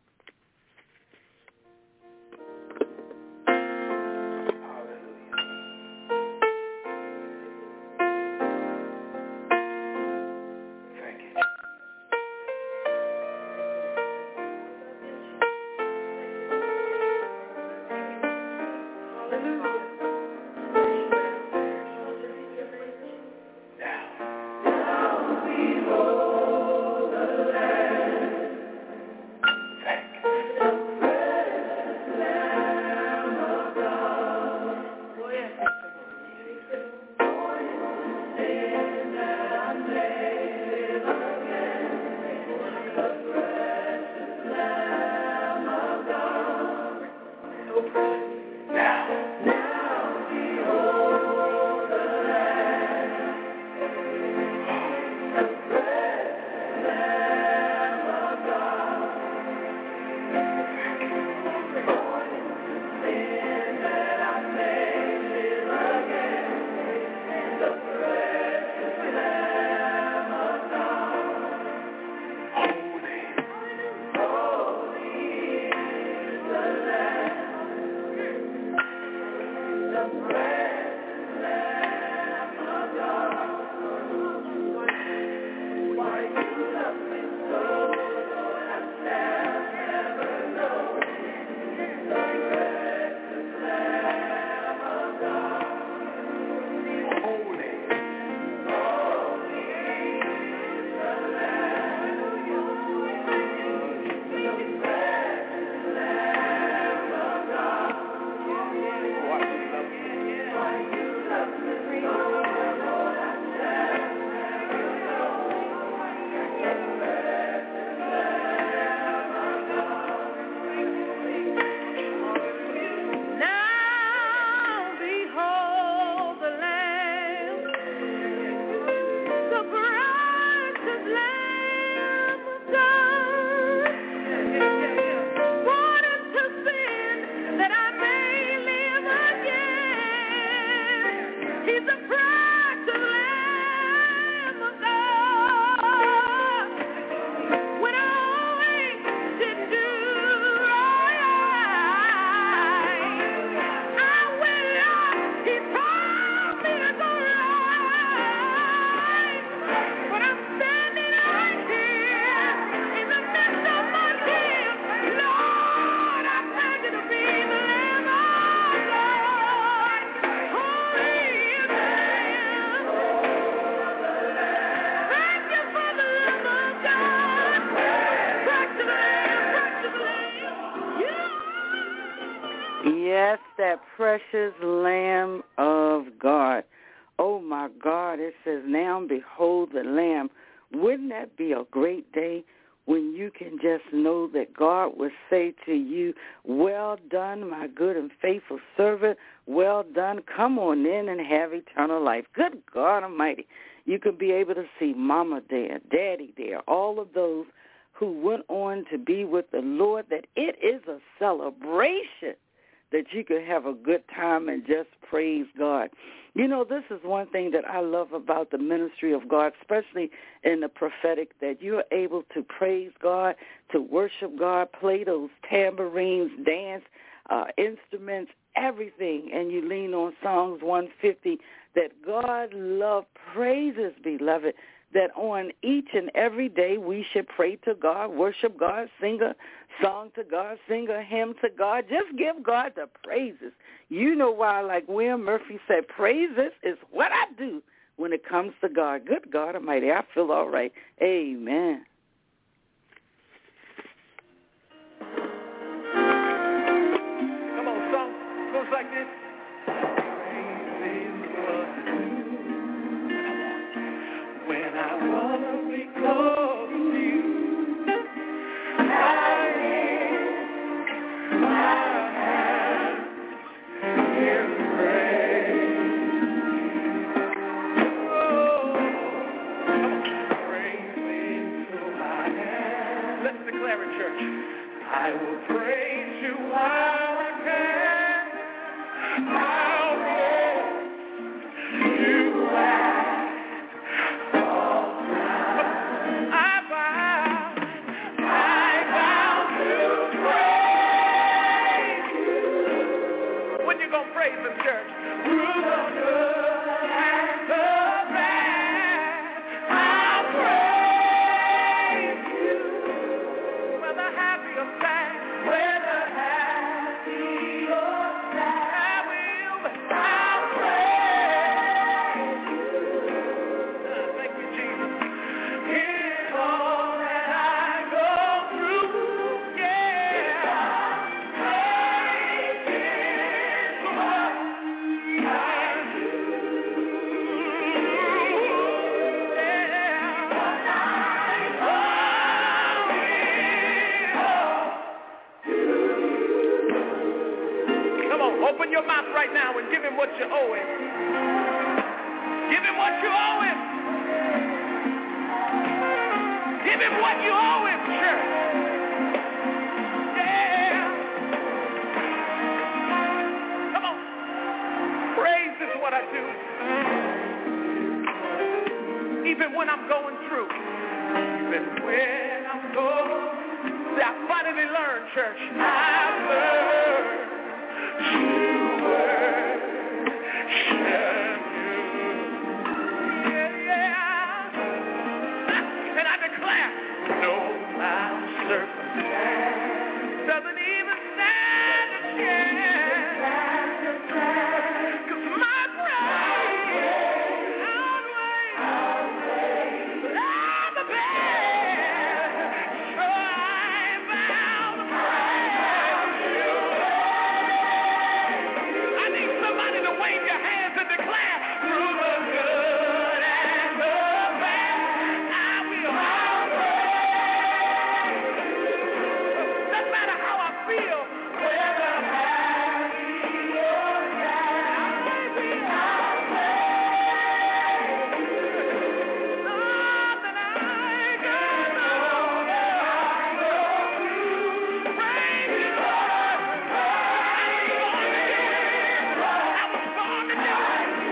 Yes, that precious Lamb of God. Oh, my God, it says, now behold the Lamb. Wouldn't that be a great day when you can just know that God would say to you, well done, my good and faithful servant. Well done. Come on in and have eternal life. Good God Almighty. You could be able to see Mama there, Daddy there, all of those who went on to be with the Lord, that it is a celebration that you could have a good time and just praise God. You know, this is one thing that I love about the ministry of God, especially in the prophetic, that you're able to praise God, to worship God, play those tambourines, dance, instruments, everything, and you lean on Psalms 150, that God love praises, beloved, that on each and every day we should pray to God, worship God, sing a song to God, sing a hymn to God. Just give God the praises. You know why, like William Murphy said, praises is what I do when it comes to God. Good God Almighty, I feel all right. Amen. Come on, song goes like this. When I want to be close to you, I will praise you while I can. I'll praise you at all times. I vow to praise you. When you gonna praise Him, church? Through the good and the bad, I'll praise you. Whether happy or sad, whether happy or sad, I'll praise you. Thank you, Jesus. In all that I go through, yeah, praise is what I do. Open your mouth right now and give Him what you owe Him. Give Him what you owe Him. Give Him what you owe Him, church. Yeah. Come on. Praise is what I do. Even when I'm going through. Even when I'm going. See, I finally learned, church. I've learned. And I declare, no matter circumstance doesn't even stand a chance, 'cause my praise outweighs all the bad. So I vow to praise you. I need somebody to wave your hands and declare, through the good and the bad, I will praise. Doesn't matter how I feel, whether happy or sad, baby, I'll praise. All that I got, all that I go through, praise is what I was born to do.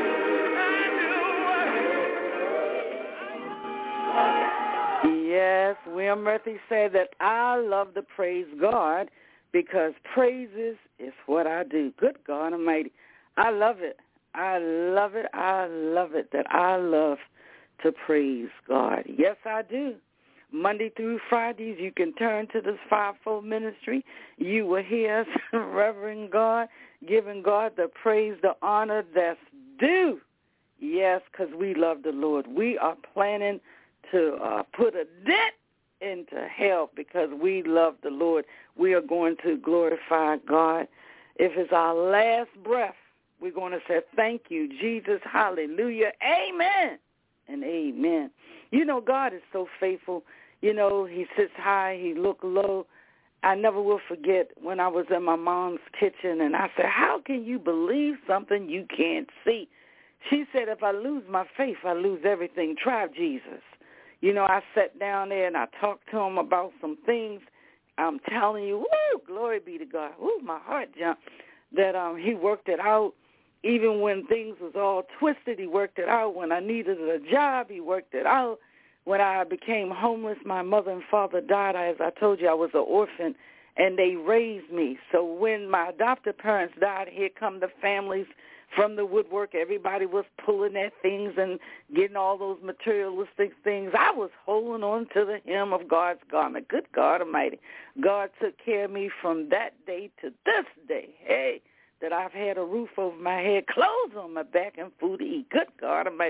Yes, William Murphy said that I love to praise God because praises is what I do. Good God Almighty. I love it. I love it. I love it that I love to praise God. Yes, I do. Monday through Fridays, you can turn to this fivefold ministry. You will hear us reverend God, giving God the praise, the honor that's due. Yes, because we love the Lord. We are planning to put a dent into hell because we love the Lord. We are going to glorify God. If it's our last breath, we're going to say, thank you, Jesus, hallelujah, amen, and amen. You know, God is so faithful. You know, He sits high, He looks low. I never will forget when I was in my mom's kitchen, and I said, how can you believe something you can't see? She said, if I lose my faith, I lose everything. Try Jesus. You know, I sat down there and I talked to him about some things. I'm telling you, woo, glory be to God. Woo, my heart jumped that He worked it out. Even when things was all twisted, He worked it out. When I needed a job, He worked it out. When I became homeless, my mother and father died. As I told you, I was an orphan, and they raised me. So when my adopted parents died, here come the families from the woodwork. Everybody was pulling their things and getting all those materialistic things. I was holding on to the hem of God's garment. Good God Almighty. God took care of me from that day to this day. Hey, that I've had a roof over my head, clothes on my back, and food to eat. Good God Almighty.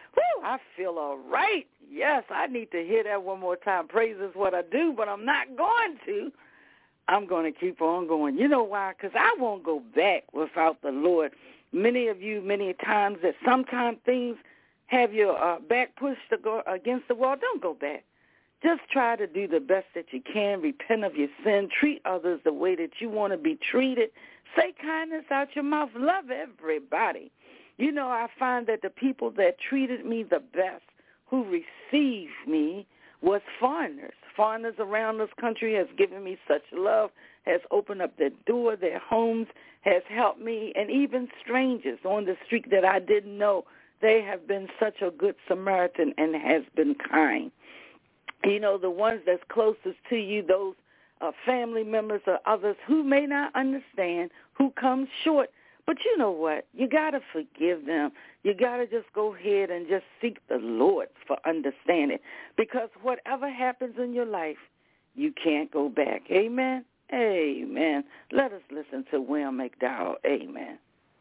Woo, I feel all right. Yes, I need to hear that one more time. Praise is what I do, but I'm not going to. I'm going to keep on going. You know why? Because I won't go back without the Lord. Many of you, many times that sometimes things have your back pushed to go against the wall, don't go back. Just try to do the best that you can. Repent of your sin. Treat others the way that you want to be treated. Say kindness out your mouth. Love everybody. You know, I find that the people that treated me the best, who received me, was foreigners. Foreigners around this country has given me such love, has opened up their door, their homes, has helped me, and even strangers on the street that I didn't know. They have been such a good Samaritan and has been kind. You know, the ones that's closest to you, those family members or others who may not understand, who come short. But you know what? You got to forgive them. You got to just go ahead and just seek the Lord for understanding. Because whatever happens in your life, you can't go back. Amen? Amen. Let us listen to William McDowell. Amen.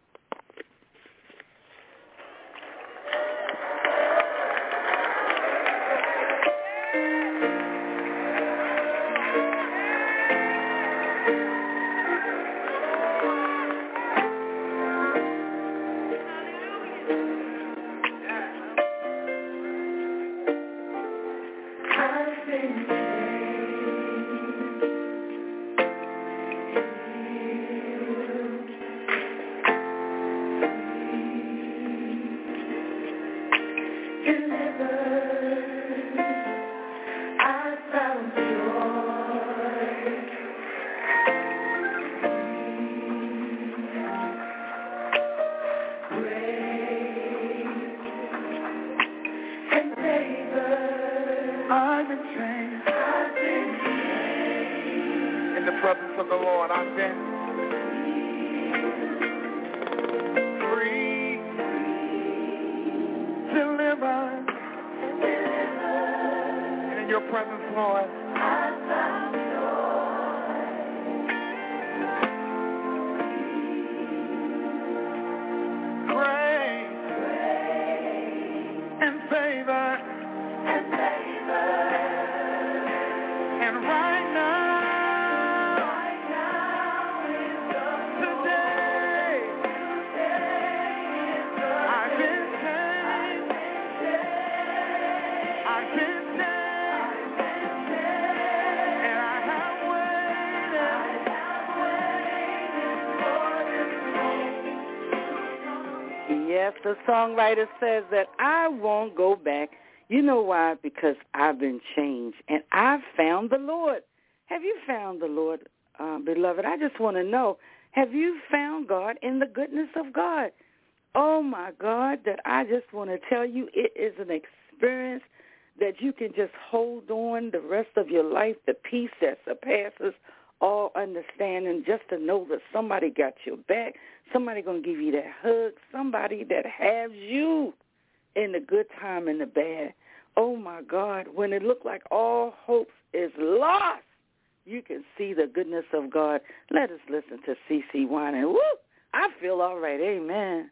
The songwriter says that I won't go back. You know why? Because I've been changed, and I've found the Lord. Have you found the Lord, beloved? I just want to know, have you found God in the goodness of God? Oh, my God, that I just want to tell you it is an experience that you can just hold on the rest of your life, the peace that surpasses all understanding, just to know that somebody got your back, somebody going to give you that hug, somebody that has you in the good time and the bad. Oh, my God, when it looked like all hope is lost, you can see the goodness of God. Let us listen to CeCe Winans. Woo! I feel all right. Amen.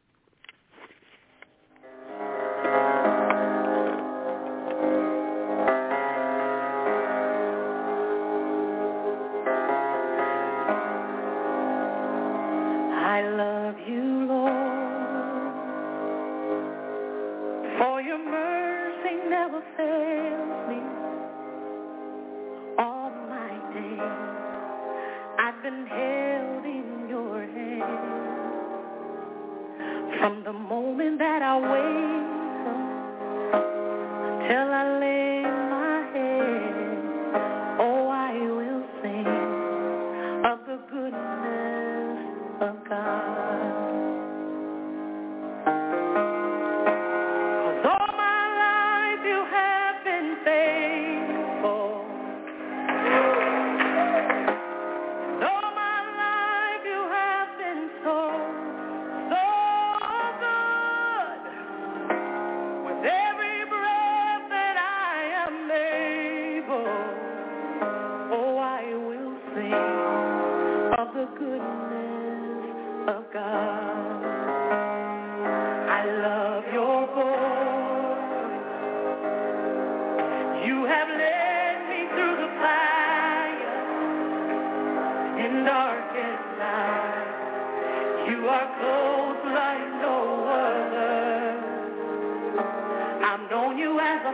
I love you, Lord, for your mercy never fails me. All my days I've been held in your hand. From the moment that I wake up till I lay my head, oh, I will sing of the goodness of God. 'Cause all my life you have been faithful. And all my life you have been so good. With every breath that I am able, oh, I will sing of the goodness of God. I love your voice.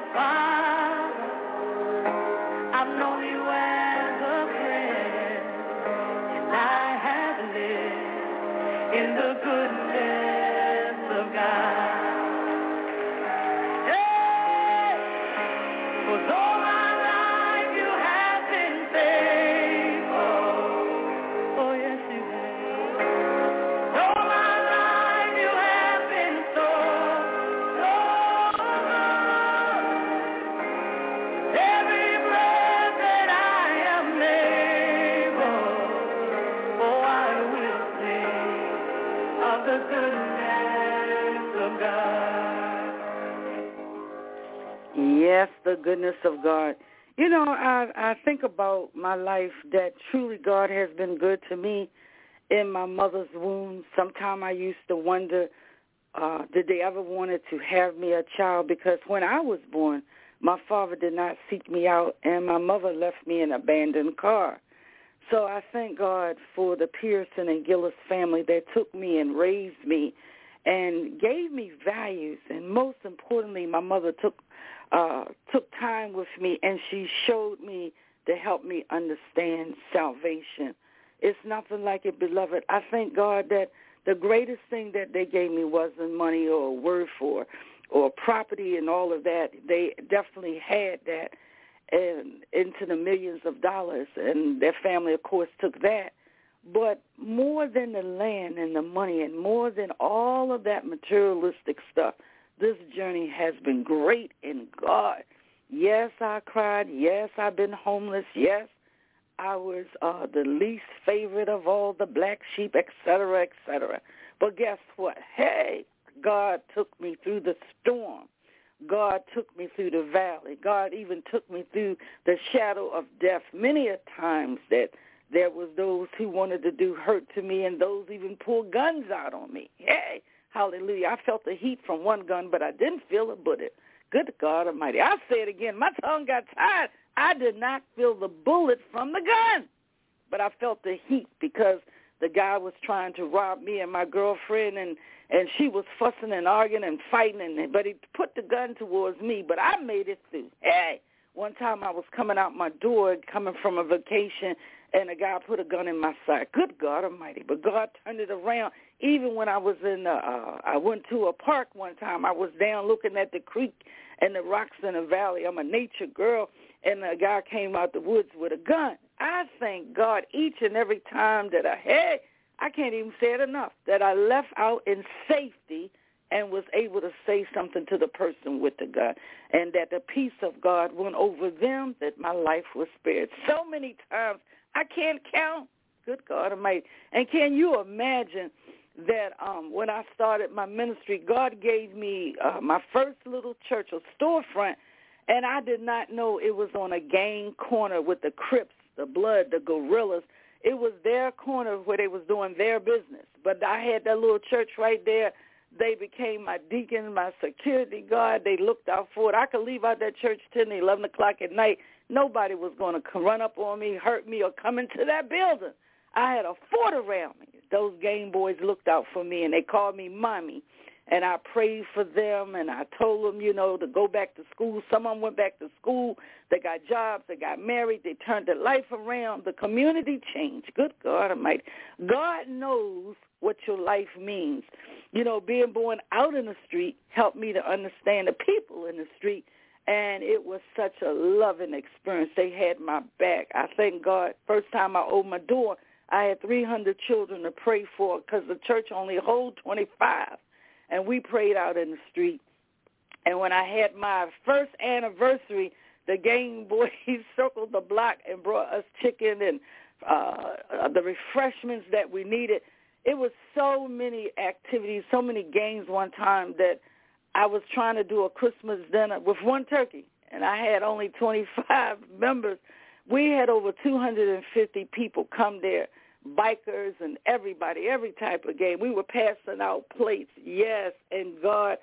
father. I've known you as a friend, and I have lived in the goodness of God. Hey! 'Cause all my life you have been faithful. Oh, yes, you have. All my life you have been so good. Every breath that I am able, oh, I will sing of the goodness of God. Yes, the goodness of God. You know, I think about my life that truly God has been good to me in my mother's womb. Sometimes I used to wonder, did they ever wanted to have me a child? Because when I was born, my father did not seek me out, and my mother left me in an abandoned car. So I thank God for the Pearson and Gillis family that took me and raised me and gave me values. And most importantly, my mother took time with me, and she showed me to help me understand salvation. It's nothing like it, beloved. I thank God that the greatest thing that they gave me wasn't money or worth or property and all of that. They definitely had that and into the millions of dollars, and their family, of course, took that. But more than the land and the money and more than all of that materialistic stuff, this journey has been great in God. Yes, I cried. Yes, I've been homeless. Yes, I was the least favorite of all the black sheep, et cetera, et cetera. But guess what? Hey, God took me through the storm. God took me through the valley. God even took me through the shadow of death. Many a times that there was those who wanted to do hurt to me, and those even pulled guns out on me. Hey, hallelujah. I felt the heat from one gun, but I didn't feel a bullet. Good God Almighty. I'll say it again. My tongue got tired. I did not feel the bullet from the gun, but I felt the heat because the guy was trying to rob me and my girlfriend, and she was fussing and arguing and fighting, but he put the gun towards me, but I made it through. Hey, one time I was coming out my door, coming from a vacation, and a guy put a gun in my side. Good God Almighty. But God turned it around. Even when I was I went to a park one time, I was down looking at the creek and the rocks in the valley. I'm a nature girl, and a guy came out the woods with a gun. I thank God each and every time that I can't even say it enough, that I left out in safety and was able to say something to the person with the gun, and that the peace of God went over them, that my life was spared. So many times I can't count. Good God Almighty. And can you imagine that when I started my ministry, God gave me my first little church, a storefront, and I did not know it was on a gang corner with the Crips, the Blood, the Gorillas. It was their corner where they was doing their business. But I had that little church right there. They became my deacon, my security guard. They looked out for it. I could leave out that church 10 to 11 o'clock at night. Nobody was going to run up on me, hurt me, or come into that building. I had a fort around me. Those gang boys looked out for me, and they called me Mommy. And I prayed for them, and I told them, to go back to school. Some of them went back to school. They got jobs. They got married. They turned their life around. The community changed. Good God Almighty. God knows what your life means. Being born out in the street helped me to understand the people in the street, and it was such a loving experience. They had my back. I thank God. First time I opened my door, I had 300 children to pray for because the church only holds 25. And we prayed out in the street. And when I had my first anniversary, the gang boys circled the block and brought us chicken and the refreshments that we needed. It was so many activities, so many games one time that I was trying to do a Christmas dinner with one turkey, and I had only 25 members. We had over 250 people come there, bikers and everybody, every type of game. We were passing out plates, yes, and God,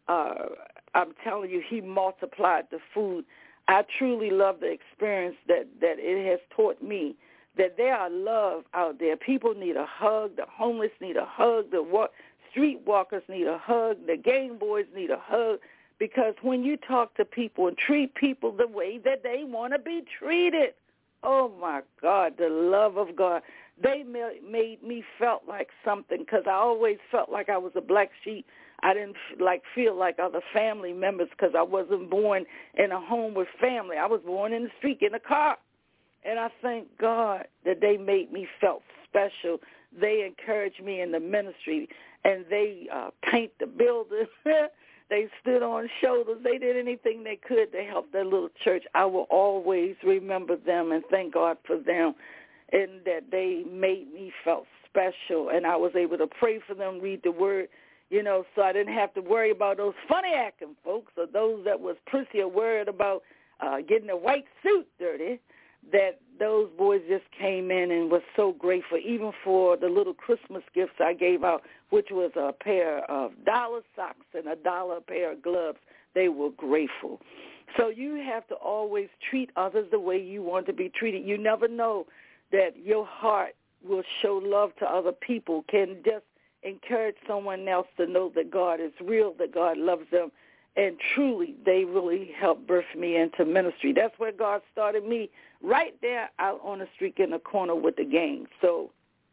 I'm telling you, he multiplied the food. I truly love the experience that it has taught me, that there are love out there. People need a hug. The homeless need a hug. The street walkers need a hug. The gang boys need a hug. because when you talk to people and treat people the way that they want to be treated, oh, my God, the love of God, they made me felt like something, because I always felt like I was a black sheep. I didn't feel like other family members because I wasn't born in a home with family. I was born in the street in a car. And I thank God that they made me felt special. They encouraged me in the ministry, and they paint the building. They stood on shoulders. They did anything they could to help their little church. I will always remember them and thank God for them, and that they made me felt special. And I was able to pray for them, read the word, so I didn't have to worry about those funny-acting folks or those that was prissy or worried about getting a white suit dirty, that those boys just came in and was so grateful, even for the little Christmas gifts I gave out, which was a pair of $1 socks and $1 pair of gloves. They were grateful. So you have to always treat others the way you want to be treated. You never know that your heart will show love to other people, can just encourage someone else to know that God is real, that God loves them, and truly they really helped birth me into ministry. That's where God started me, right there out on the street in the corner with the gang. So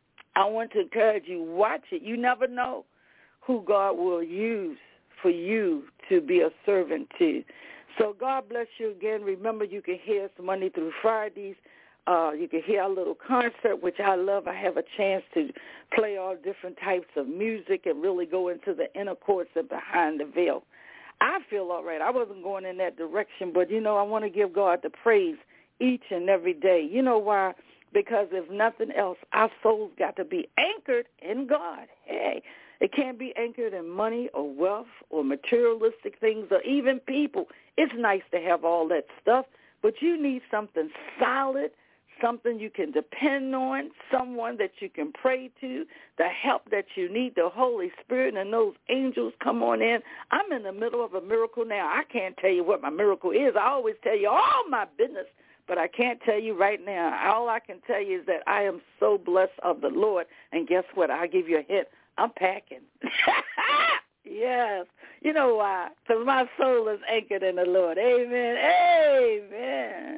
I want to encourage you, watch it. You never know who God will use for you to be a servant to. So God bless you again. Remember, you can hear us Monday through Fridays. You can hear our little concert, which I love. I have a chance to play all different types of music and really go into the inner courts and behind the veil. I feel all right. I wasn't going in that direction, but, I want to give God the praise each and every day. You know why? Because if nothing else, our souls got to be anchored in God. Hey, it can't be anchored in money or wealth or materialistic things or even people. It's nice to have all that stuff, but you need something solid, something you can depend on, someone that you can pray to, the help that you need, the Holy Spirit, and those angels come on in. I'm in the middle of a miracle now. I can't tell you what my miracle is. I always tell you all my business, but I can't tell you right now. All I can tell you is that I am so blessed of the Lord, and guess what? I'll give you a hint. I'm packing. Yes. You know why? Because my soul is anchored in the Lord. Amen. Amen.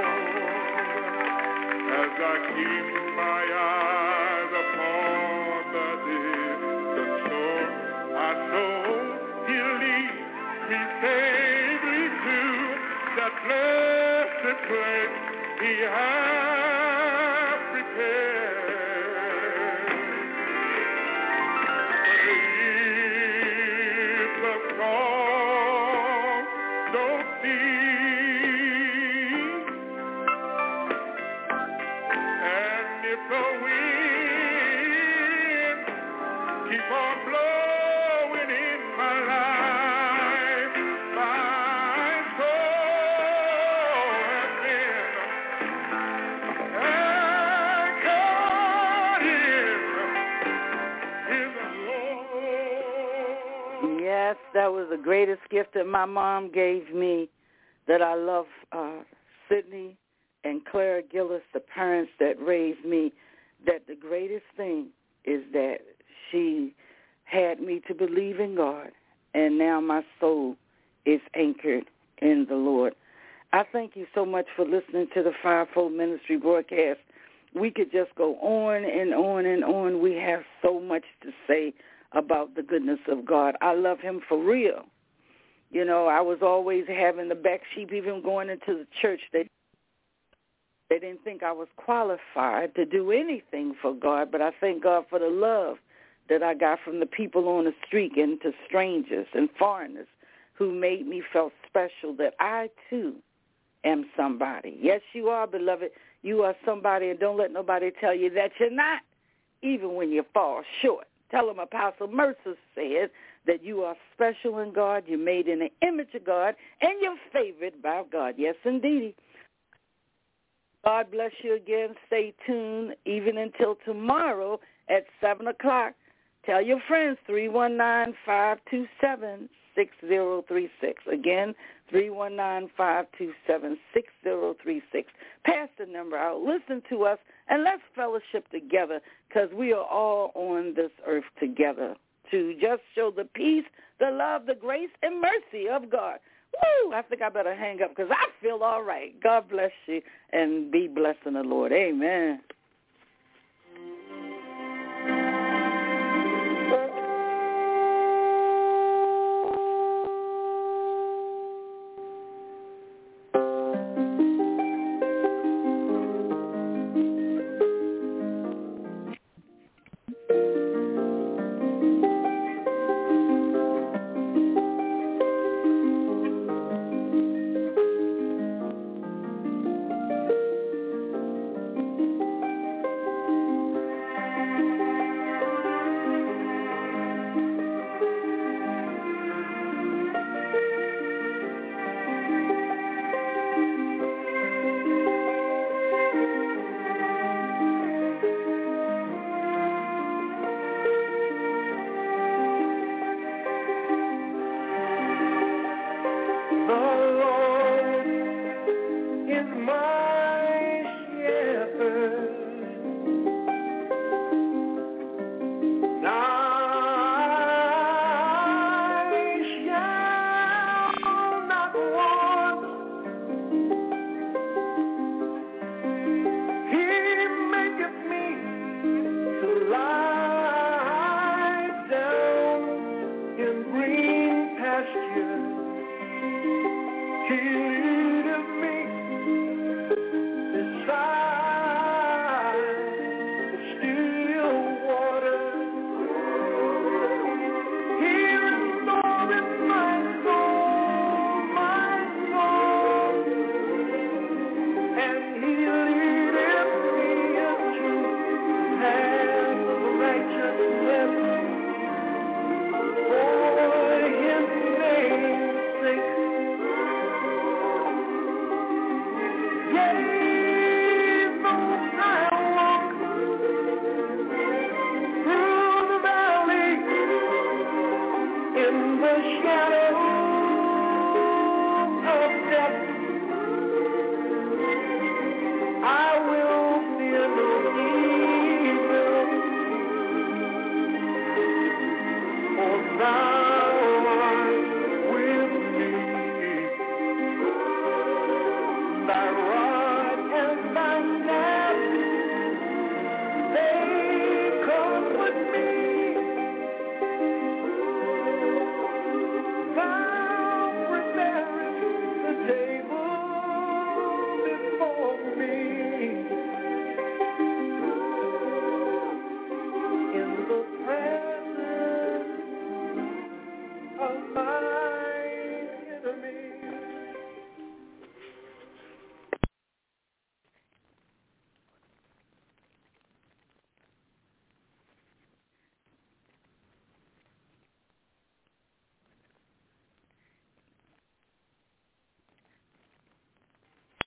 Keep my eyes upon if the wind keep on blowing in my life, my soul has been anchored in the Lord. Yes, that was the greatest gift that my mom gave me, that I love Sidney and Clara Gillis, the parents that raised me, that the greatest thing is that she had me to believe in God, and now my soul is anchored in the Lord. I thank you so much for listening to the Fivefold Ministry broadcast. We could just go on and on and on. We have so much to say about the goodness of God. I love him for real. You know, I was always having the back sheep, even going into the church. They didn't think I was qualified to do anything for God, but I thank God for the love that I got from the people on the street and to strangers and foreigners who made me feel special, that I, too, am somebody. Yes, you are, beloved. You are somebody, and don't let nobody tell you that you're not, even when you fall short. Tell them Apostle Mercer said that you are special in God, you're made in the image of God, and you're favored by God. Yes, indeed. God bless you again. Stay tuned even until tomorrow at 7 o'clock. Tell your friends, 319-527-6036. Again, 319-527-6036. Pass the number out. Listen to us, and let's fellowship together, because we are all on this earth together to just show the peace, the love, the grace, and mercy of God. Woo! I think I better hang up because I feel all right. God bless you, and be blessed in the Lord. Amen. My